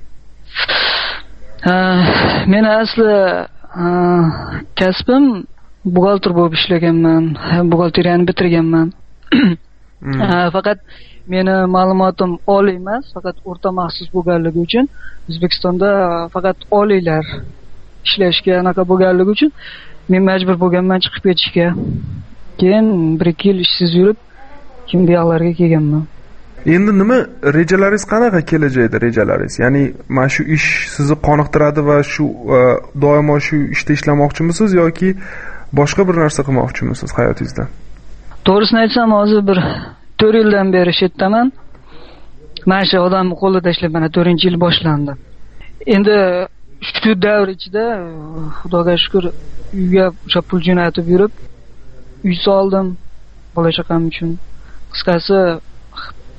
Men asli kasbim buxgalter bo'lib ishlaganman. Buxgalteriyani bitirganman. Faqat meni ma'lumotim oliy emas, faqat o'rta maxsus bo'lganligi uchun O'zbekistonda faqat oliylar ishlashga anaqa bo'lganligi uchun men majbur bo'lganman chiqib ketishga. Keyin 1-2 yil ishsiz yurib, keyin bu yoqlarga kelganman. Endi nima rejalaringiz qanaqa, kelajakda rejalaringiz? Ya'ni mana shu ish sizni qoniqtiradi va shu doimo shu ishda ishlamoqchimisiz yoki boshqa bir narsa qilmoqchimisiz hayotingizda? To'g'risini aytsam, hozir bir 4 yildan beri shetdaman. Mana shu odamni qo'lida ishlab mana 4-yil boshlandi. Endi shu davr ichida Xudoga shukr uyga o'sha pul jo'natib yurib, uy soldim bola chaqam uchun. Qisqasi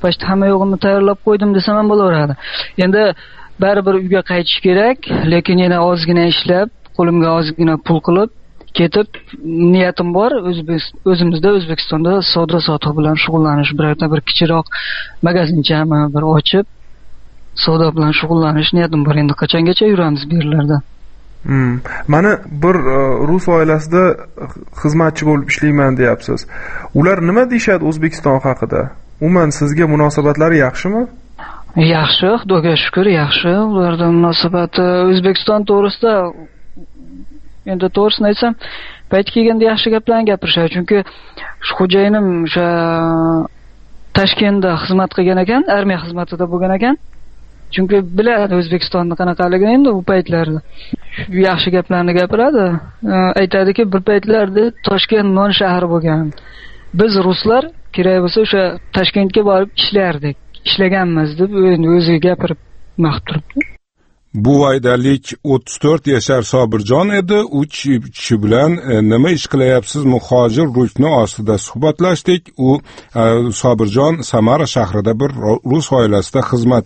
почти hamma yo'g'imni tayyorlab qo'ydim desam ham bo'laveradi. Endi baribir uyga qaytish kerak, lekin yana ozgina ishlab, qo'limga ozgina pul qilib ketib niyatim bor. O'zimizda O'zbekistonda savdo sotiq bilan shug'ullanish, birorta bir kichikroq magazinchami bir ochib savdo bilan shug'ullanish niyatim bor. Endi qachongacha yuramiz bu yerlarda? Mana bir rus oilasida xizmatchi bo'lib ishlayman deyapsiz. Ular nima deyshadi O'zbekiston haqida? Umuman sizga munosabatlari yaxshimi? Yaxshi, Xudoga shukr, yaxshi. Ularning munosabati O'zbekiston to'g'risida endi to'g'risini aytsam, payti kelganda yaxshi gaplarni gapirishadi. Chunki xo'jayinim o'sha Toshkentda xizmat qilgan ekan, armiya xizmatida bo'lgan ekan. Chunki biladi O'zbekistonni qanaqaligini endi u paytlarda. Yaxshi gaplarni gapiradi. Aytadiki, bir paytlarda Toshkent non shahri bo'lgan. Biz ruslar kerak bo'lsa o'sha Toshkentga borib ishlardik, ishlaganmiz deb o'zi gapirib maqtab turibdi. Bu aydalik 34 yashar Sobirjon edi. 3 kishi bilan nima ish qilyapsiz muhojir rukni ostida suhbatlashdik. U Sobirjon Samara shahrida bir rus oilasida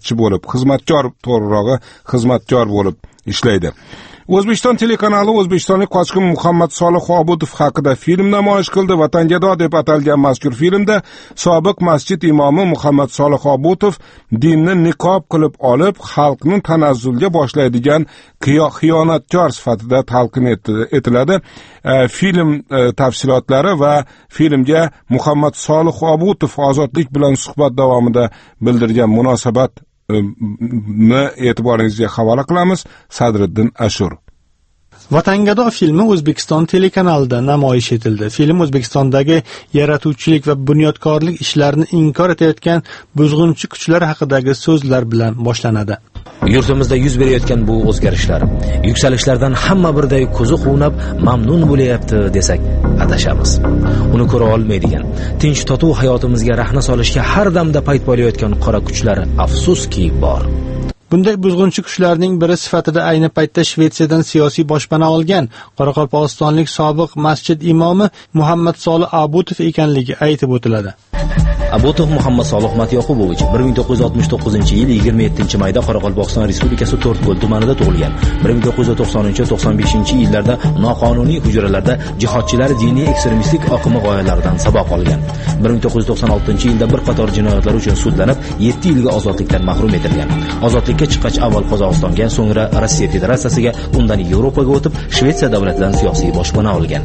xizmatkor bo'lib ishlaydi. O'zbekiston telekanali o'zbekistonlik qochqin Muhammad Solih Obutov haqida film namoyish qildi. Vatangado deb atalgan mazkur filmda sobiq masjid imomi Muhammad Solih Obutov dinni niqob qilib olib, xalqni tanazzulga boshlaydigan xiyonatkor sifatida talqin etiladi. Film tafsilotlari va filmga Muhammad Solih Obutov ozodlik bilan suhbat davomida bildirgan munosabat e'tiboringizga havola qilamiz. Sadriddin Ashur. Vatangado filmi O'zbekiston telekanalida namoyish etildi. Film O'zbekistondagi yaratuvchilik va bunyodkorlik ishlarini inkor etayotgan buzg'unchi kuchlar haqidagi so'zlar bilan boshlanadi. Yurtimizda yuz berayotgan bu o'zgarishlar, yuksalishlardan hamma birday ko'zi quvnab, mamnun bo'layapti desak adashamiz. Uni ko'ra olmaydigan, tinch totuv hayotimizga rahna solishga har damda payt bo'layotgan qora kuchlar afsuski bor. Bunday buzg'unchi kuchlarning biri sifatida ayni paytda Shvetsiyadan siyosiy boshpana olgan Qoraqalpog'istonlik sobiq masjid imomi Muhammad Solih Obutov ekanligi aytib o'tiladi. Obutov Muhammad Solih Matyoqubovich 1969-yil 27-mayda Qoraqalpog'iston Respublikasi To'rtko'l tumanida tug'ilgan. 1990-95-yillarda noqonuniy hujralarda jihodchilar diniy ekstremistik oqimi g'oyalaridan saboq olgan. 1996-yilda bir qator jinoyatlar uchun sudlanib, 7 yilga ozodlikdan mahrum etilgan. Ozodlikka chiqqach avval Qozog'istonga, so'ngra Rossiya Federatsiyasiga, undan Yevropaga o'tib, Shvetsiya davlatidan siyosiy boshpana olgan.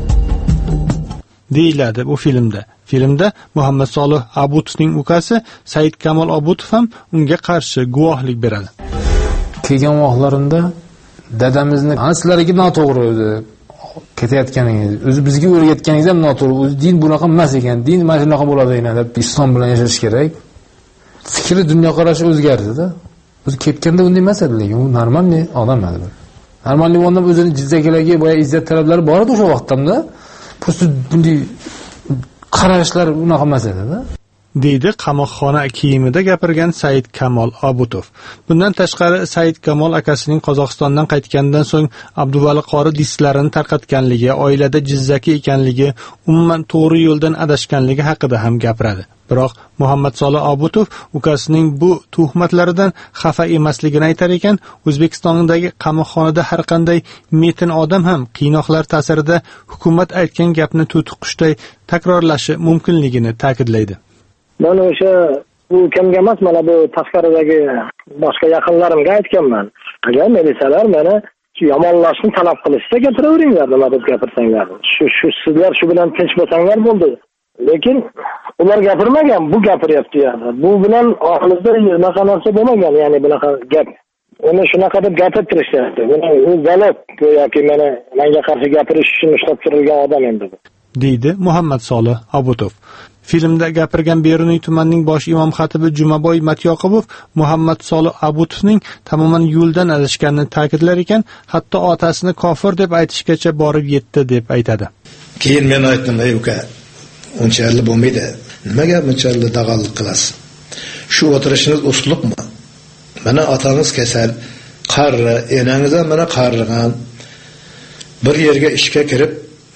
Deyiladi bu filmda. Filmda Muhammad Solih Obutovning ukasi Said Kamol Obutov ham unga qarshi guvohlik beradi. Kelgan vaqtlarida dadamizni sizlarga noto'g'ri o'zi ketayotganingiz, o'zi bizga o'rgatganingiz ham noto'g'ri. O'zi din bunaqa emas ekan, din mana shunaqa bo'ladi ekan deb islom bilan yashash kerak. Fikri, dunyoqarashi o'zgardi-da. O'zi ketganda unday emas edi, lekin u normal odam edi. Normal odam o'zining jizzakalariga boya izzat talablari bor edi o'sha vaqtda. Просто bunday qarashlar unaqa emas edi-da. deydi qamoqxona kiyimida gapirgan Said Kamol Obutov. Bundan tashqari Said Kamol akasining Qozog'istondan qaytgandan so'ng Abduvali qori dislarini tarqatganligi, oilada jizzaki ekanligi, umuman to'g'ri yo'ldan adashganligi haqida ham gapiradi. Biroq Muhammad Solih Obutov ukasining bu tuhmatlaridan xafa emasligini aytar ekan, O'zbekistondagi qamoqxonada har qanday metin odam ham qiynoqlar ta'sirida hukumat aytgan gapni to'tiqushday takrorlashi mumkinligini ta'kidlaydi. Mana o'sha bu kimga emas, mana bu tashqaridagi boshqa yaqinlarimga aytganman. Agar militsiyalar meni yomonlashni talab qilishsa gapiraveringlar, nima deb gapirsanglar. Shu sizlar shu bilan tinch bo'lsanglar bo'ldi. Lekin ular gapirmagan, bu gapiryapti yani. Bu bilan oxirida bunaqa narsa bo'lmagan, ya'ni bunaqa gap. Uni shunaqa deb gapirib turishyapti. U zalog yoki menga qarshi gapirish uchun ushlab turilgan odam endi bu. deydi Muhammad Solih Obutov. Filmda gapirgan Beruniy tumanining bosh imom xatibi Jumaboy Matyoqubov Muhammad Solih Obutovning tamoman yo'ldan adashganini ta'kidlar ekan, hatto otasini kofir deb aytishgacha borib yetdi deb aytadi. Keyin men aytdim, "Ey uka, unchalik bo'lmaydi. Nimaga bunchalik dag'allik qilasiz? Shu o'tirishingiz uslubmi? Mana otangiz kasal, qarri, enangiz ham mana qarrigan. Bir yerga ishga kirib,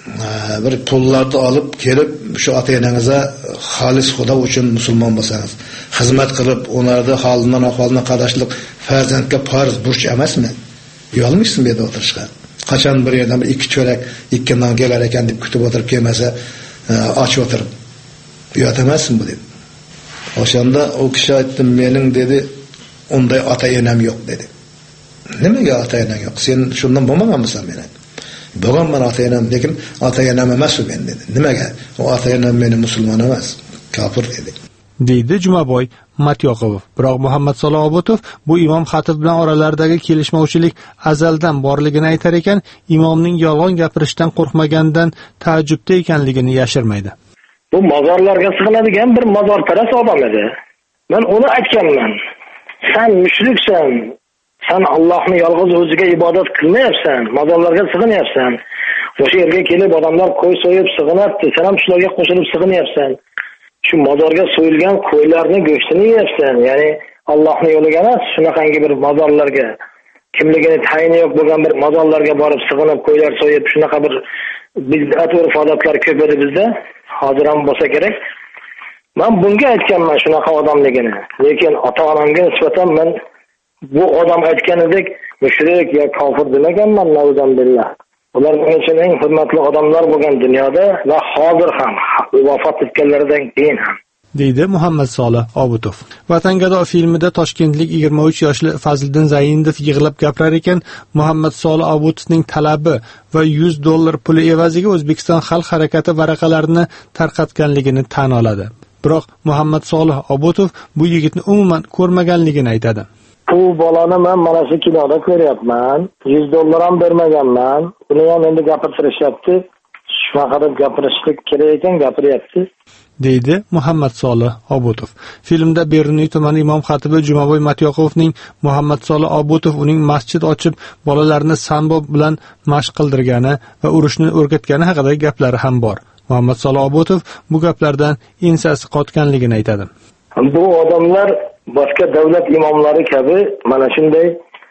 bir pullarni olib kelib shu ota-onangizga xolis xudo uchun musulmon bo'lsangiz, xizmat qilib, ularni holidan ahvolidan qarashlik farzandga farz burch emasmi? Uyalmışsın bu yerda o'tirishga. Qachon bir yerdan bir ikki cho'rak, ikki non kelar ekan deb kutib o'tirib kelmasa, ochib o'tirib uyatamasın bu dedi. O'shanda o kishi aytdi, mening dedi, unday ota-onam yo'q dedi. Nimaga ota-onang yo'q? Sen shundan bo'lmaganmisan meni? Bo'lganman ota-onam, lekin ota-onam emas u men dedi. Nimaga? O ota-onam meni musulmon emas, kofir dedi. deydi Jumaboy Matyoqov. Biroq Muhammad Solo Obutov bu imom xatib bilan oralaridagi kelishmovchilik azaldan borligini aytar ekan, imomning yolg'on gapirishdan qo'rqmagandan taajjubda ekanligini yashirmaydi. Bu mozorlarga sig'inadigan bir mozorparast odam edi. Men uni aytganman. Sen mushriksan. Sen Allohni yolg'iz o'ziga ibodat qilmayapsan, mozorlarga sig'inyapsan. O'sha yerga kelib odamlar qo'y so'yib sig'inibdi, sen ham shularga qo'shilib sig'inyapsan. Shu mozorga so'yilgan qo'ylarning go'shtini yeyapsan. Ya'ni Allohning yo'liga emas, shunaqangi bir mozorlarga, kimligini tayini yo'q bo'lgan bir mozorlarga borib sig'inib qo'ylar so'yib, shunaqa bir bid'at va ifodatlar ko'p edi bizda. Hozir ham bo'lsa kerak. Men bunga aytganman shunaqa odamligini. Lekin ota-onamga nisbatan men bu odam aytganidek mushrik yo kofir demaganman, navzanbillah. Ular men uchun eng hurmatli odamlar bo'lgan dunyoda va hozir ham, vafot etganlaridan keyin ham. deydi Muhammad Solih Obutov. Vatangado filmida toshkentlik 23 yoshli Fazliddin Zaynidov yig'lab gapirar ekan, Muhammad Solih Obutovning talabi va $100 puli evaziga O'zbekiston xalq harakati varaqalarini tarqatganligini tan oladi. Biroq Muhammad Solih Obutov bu yigitni umuman ko'rmaganligini aytadi. Bu bolani men mana shu kinoda ko'ryapman. $100 ham bermaganman. Buni ham endi gapirtirishyapti. Shunaqa deb gapirishlik kerak ekan, gapiryapti. deydi Muhammad Solih Obutov. Filmda Beruniy tumani imom xatibi Jumaboy Matyoqovning Muhammad Solih Obutov uning masjid ochib, bolalarni sambo bilan mashq qildirgani va urushni o'rgatgani haqidagi gaplari ham bor. Muhammad Solih Obutov bu gaplardan ensasi qotganligini aytadi. Bu odamlar boshqa davlat imomlari kabi mana shunday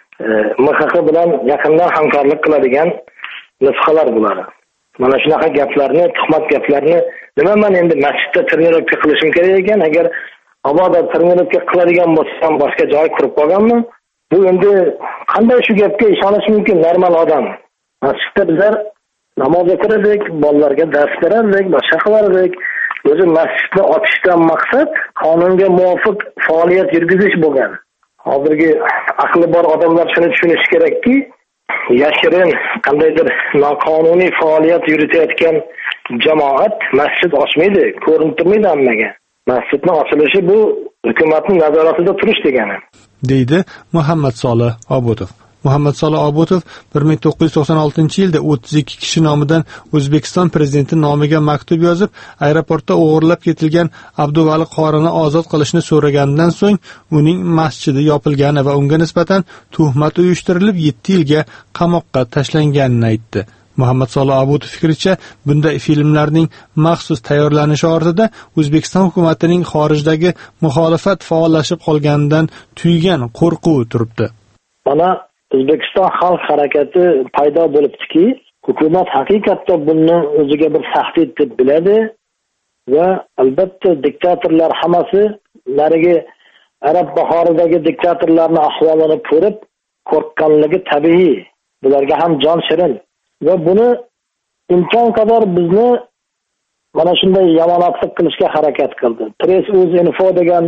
MXX bilan yaqindan hamkorlik qiladigan nusxalar bular. Mana shunaqa gaplarni, tuhmat gaplarni nima men endi masjidda trenirovka qilishim kerak ekan, agar oboda trenirovka qiladigan bo'lsam boshqa joy qurib qolganman. Bu endi qanday shu gapga ishonish mumkin normal odam? Masjidda bizlar namoz o'qirdik, bolalarga dars berardik, boshqa qilardik. O'zi masjidni ochishdan maqsad qonunga muvofiq faoliyat yurgizish bo'lgan. Hozirgi aqli bor odamlar shuni tushunishi kerakki, yashirin qandaydir noqonuniy faoliyat yuritayotgan jamoat masjid ochmaydi, ko'rinib turmaydi hammaga. Masjidni ochilishi bu hukumatning nazoratida turish degani. deydi Muhammad Solih Obutov. Muhammad Solih Obutov 1996-yilda 32 kishi nomidan O'zbekiston prezidenti nomiga maktub yozib, aeroportda o'g'irlab ketilgan Abduvali qorini ozod qilishni so'raganidan so'ng uning masjidi yopilgani va unga nisbatan tuhmat uyushtirilib 7 yilga qamoqqa tashlanganini aytdi. Muhammad Solih Obutov fikricha, bunday filmlarning maxsus tayyorlanishi ortida O'zbekiston hukumatining xorijdagi muxolifat faollashib qolganidan tuygan qo'rquvi turibdi. Mana O'zbekiston xalq harakati paydo bo'libdiki, hukumat haqiqatda buni o'ziga bir tahdid deb biladi va albatta diktatorlar hammasi narigi Arab bahoridagi diktatorlarning ahvolini ko'rib qo'rqqanligi tabiiy. Bularga ham jon shirin va buni imkon qadar bizni mana shunday yomonotlik qilishga harakat qildi. Press.uz.info degan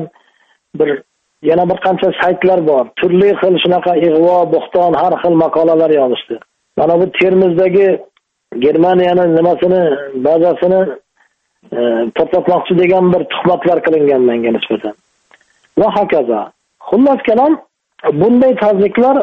yana bir qancha saytlar bor. Turli xil shunaqa ig'vo, bo'xton, har xil maqolalar yozishdi. Mana bu Termizdagi Germaniyaning nimasini, bazasini portlatmoqchi degan bir tuhmatlar qilingan menga nisbatan. Va hokazo. Xullas kalom, bunday tazyiqlar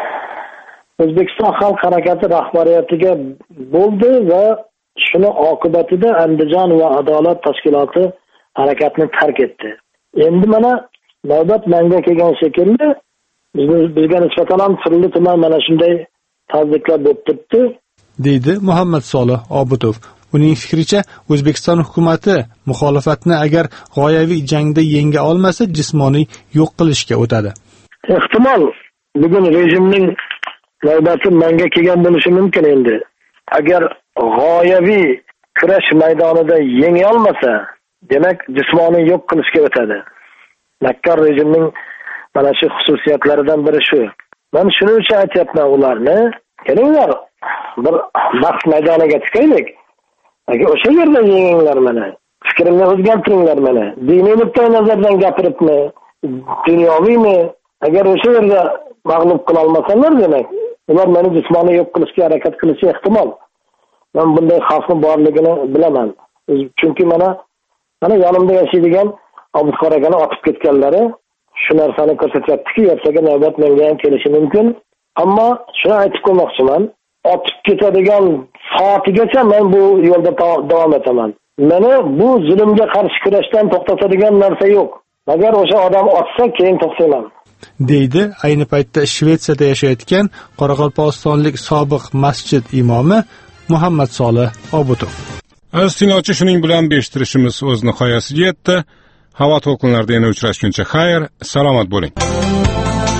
O'zbekiston xalq harakati rahbariyatiga bo'ldi va shuni oqibatida Andijon va Adolat tashkiloti harakatni tark etdi. Endi mana navbat menga kelgan shekilli bizga nisbatan ham turli tuman mana shunday tazyiqlar bo'lib turibdi, deydi Muhammad Solih Obutov. Uning fikricha, O'zbekiston hukumati muxolifatni agar g'oyaviy jangda yenga olmasa, jismoniy yo'q qilishga o'tadi. Ehtimol bugun rejimning navbati menga kelgan bo'lishi mumkin endi. Agar g'oyaviy kurash maydonida yenga olmasa, demak jismoniy yo'q qilishga o'tadi. Makkor rejimning mana shu xususiyatlaridan biri shu. Men shuning uchun aytyapman ularni, kelinglar bir bahs maydoniga chiqaylik. Agar o'sha yerda yenginglar mana, fikrimni o'zgartiringlar mana. Diniy nuqtai nazardan gapiribmi, dunyoviymi? Agar o'sha yerda mag'lub qila olmasalar, demak ular meni jismoniy yo'q qilishga harakat qilishi ehtimol. Men bunday xavfni borligini bilaman. Chunki mana yonimda yashaydigan Obidxon akani otib ketganlari shu narsani ko'rsatyaptiki, ertaga navbat menga ham kelishi mumkin. Ammo shuni aytib qo'ymoqchiman, otib ketadigan soatigacha men bu yo'lda davom etaman. Meni bu zulmga qarshi kurashdan to'xtatadigan narsa yo'q. Agar o'sha odam otsa, keyin to'xtayman. deydi ayni paytda Shvetsiyada yashayotgan Qoraqalpog'istonlik sobiq masjid imomi Muhammad Solih Obutov. Aziz tinglovchi, shuning bilan beshtirishimiz o'z nihoyasiga yetdi. Havo to'lqinlarida yana uchrashguncha xayr, salomat bo'ling.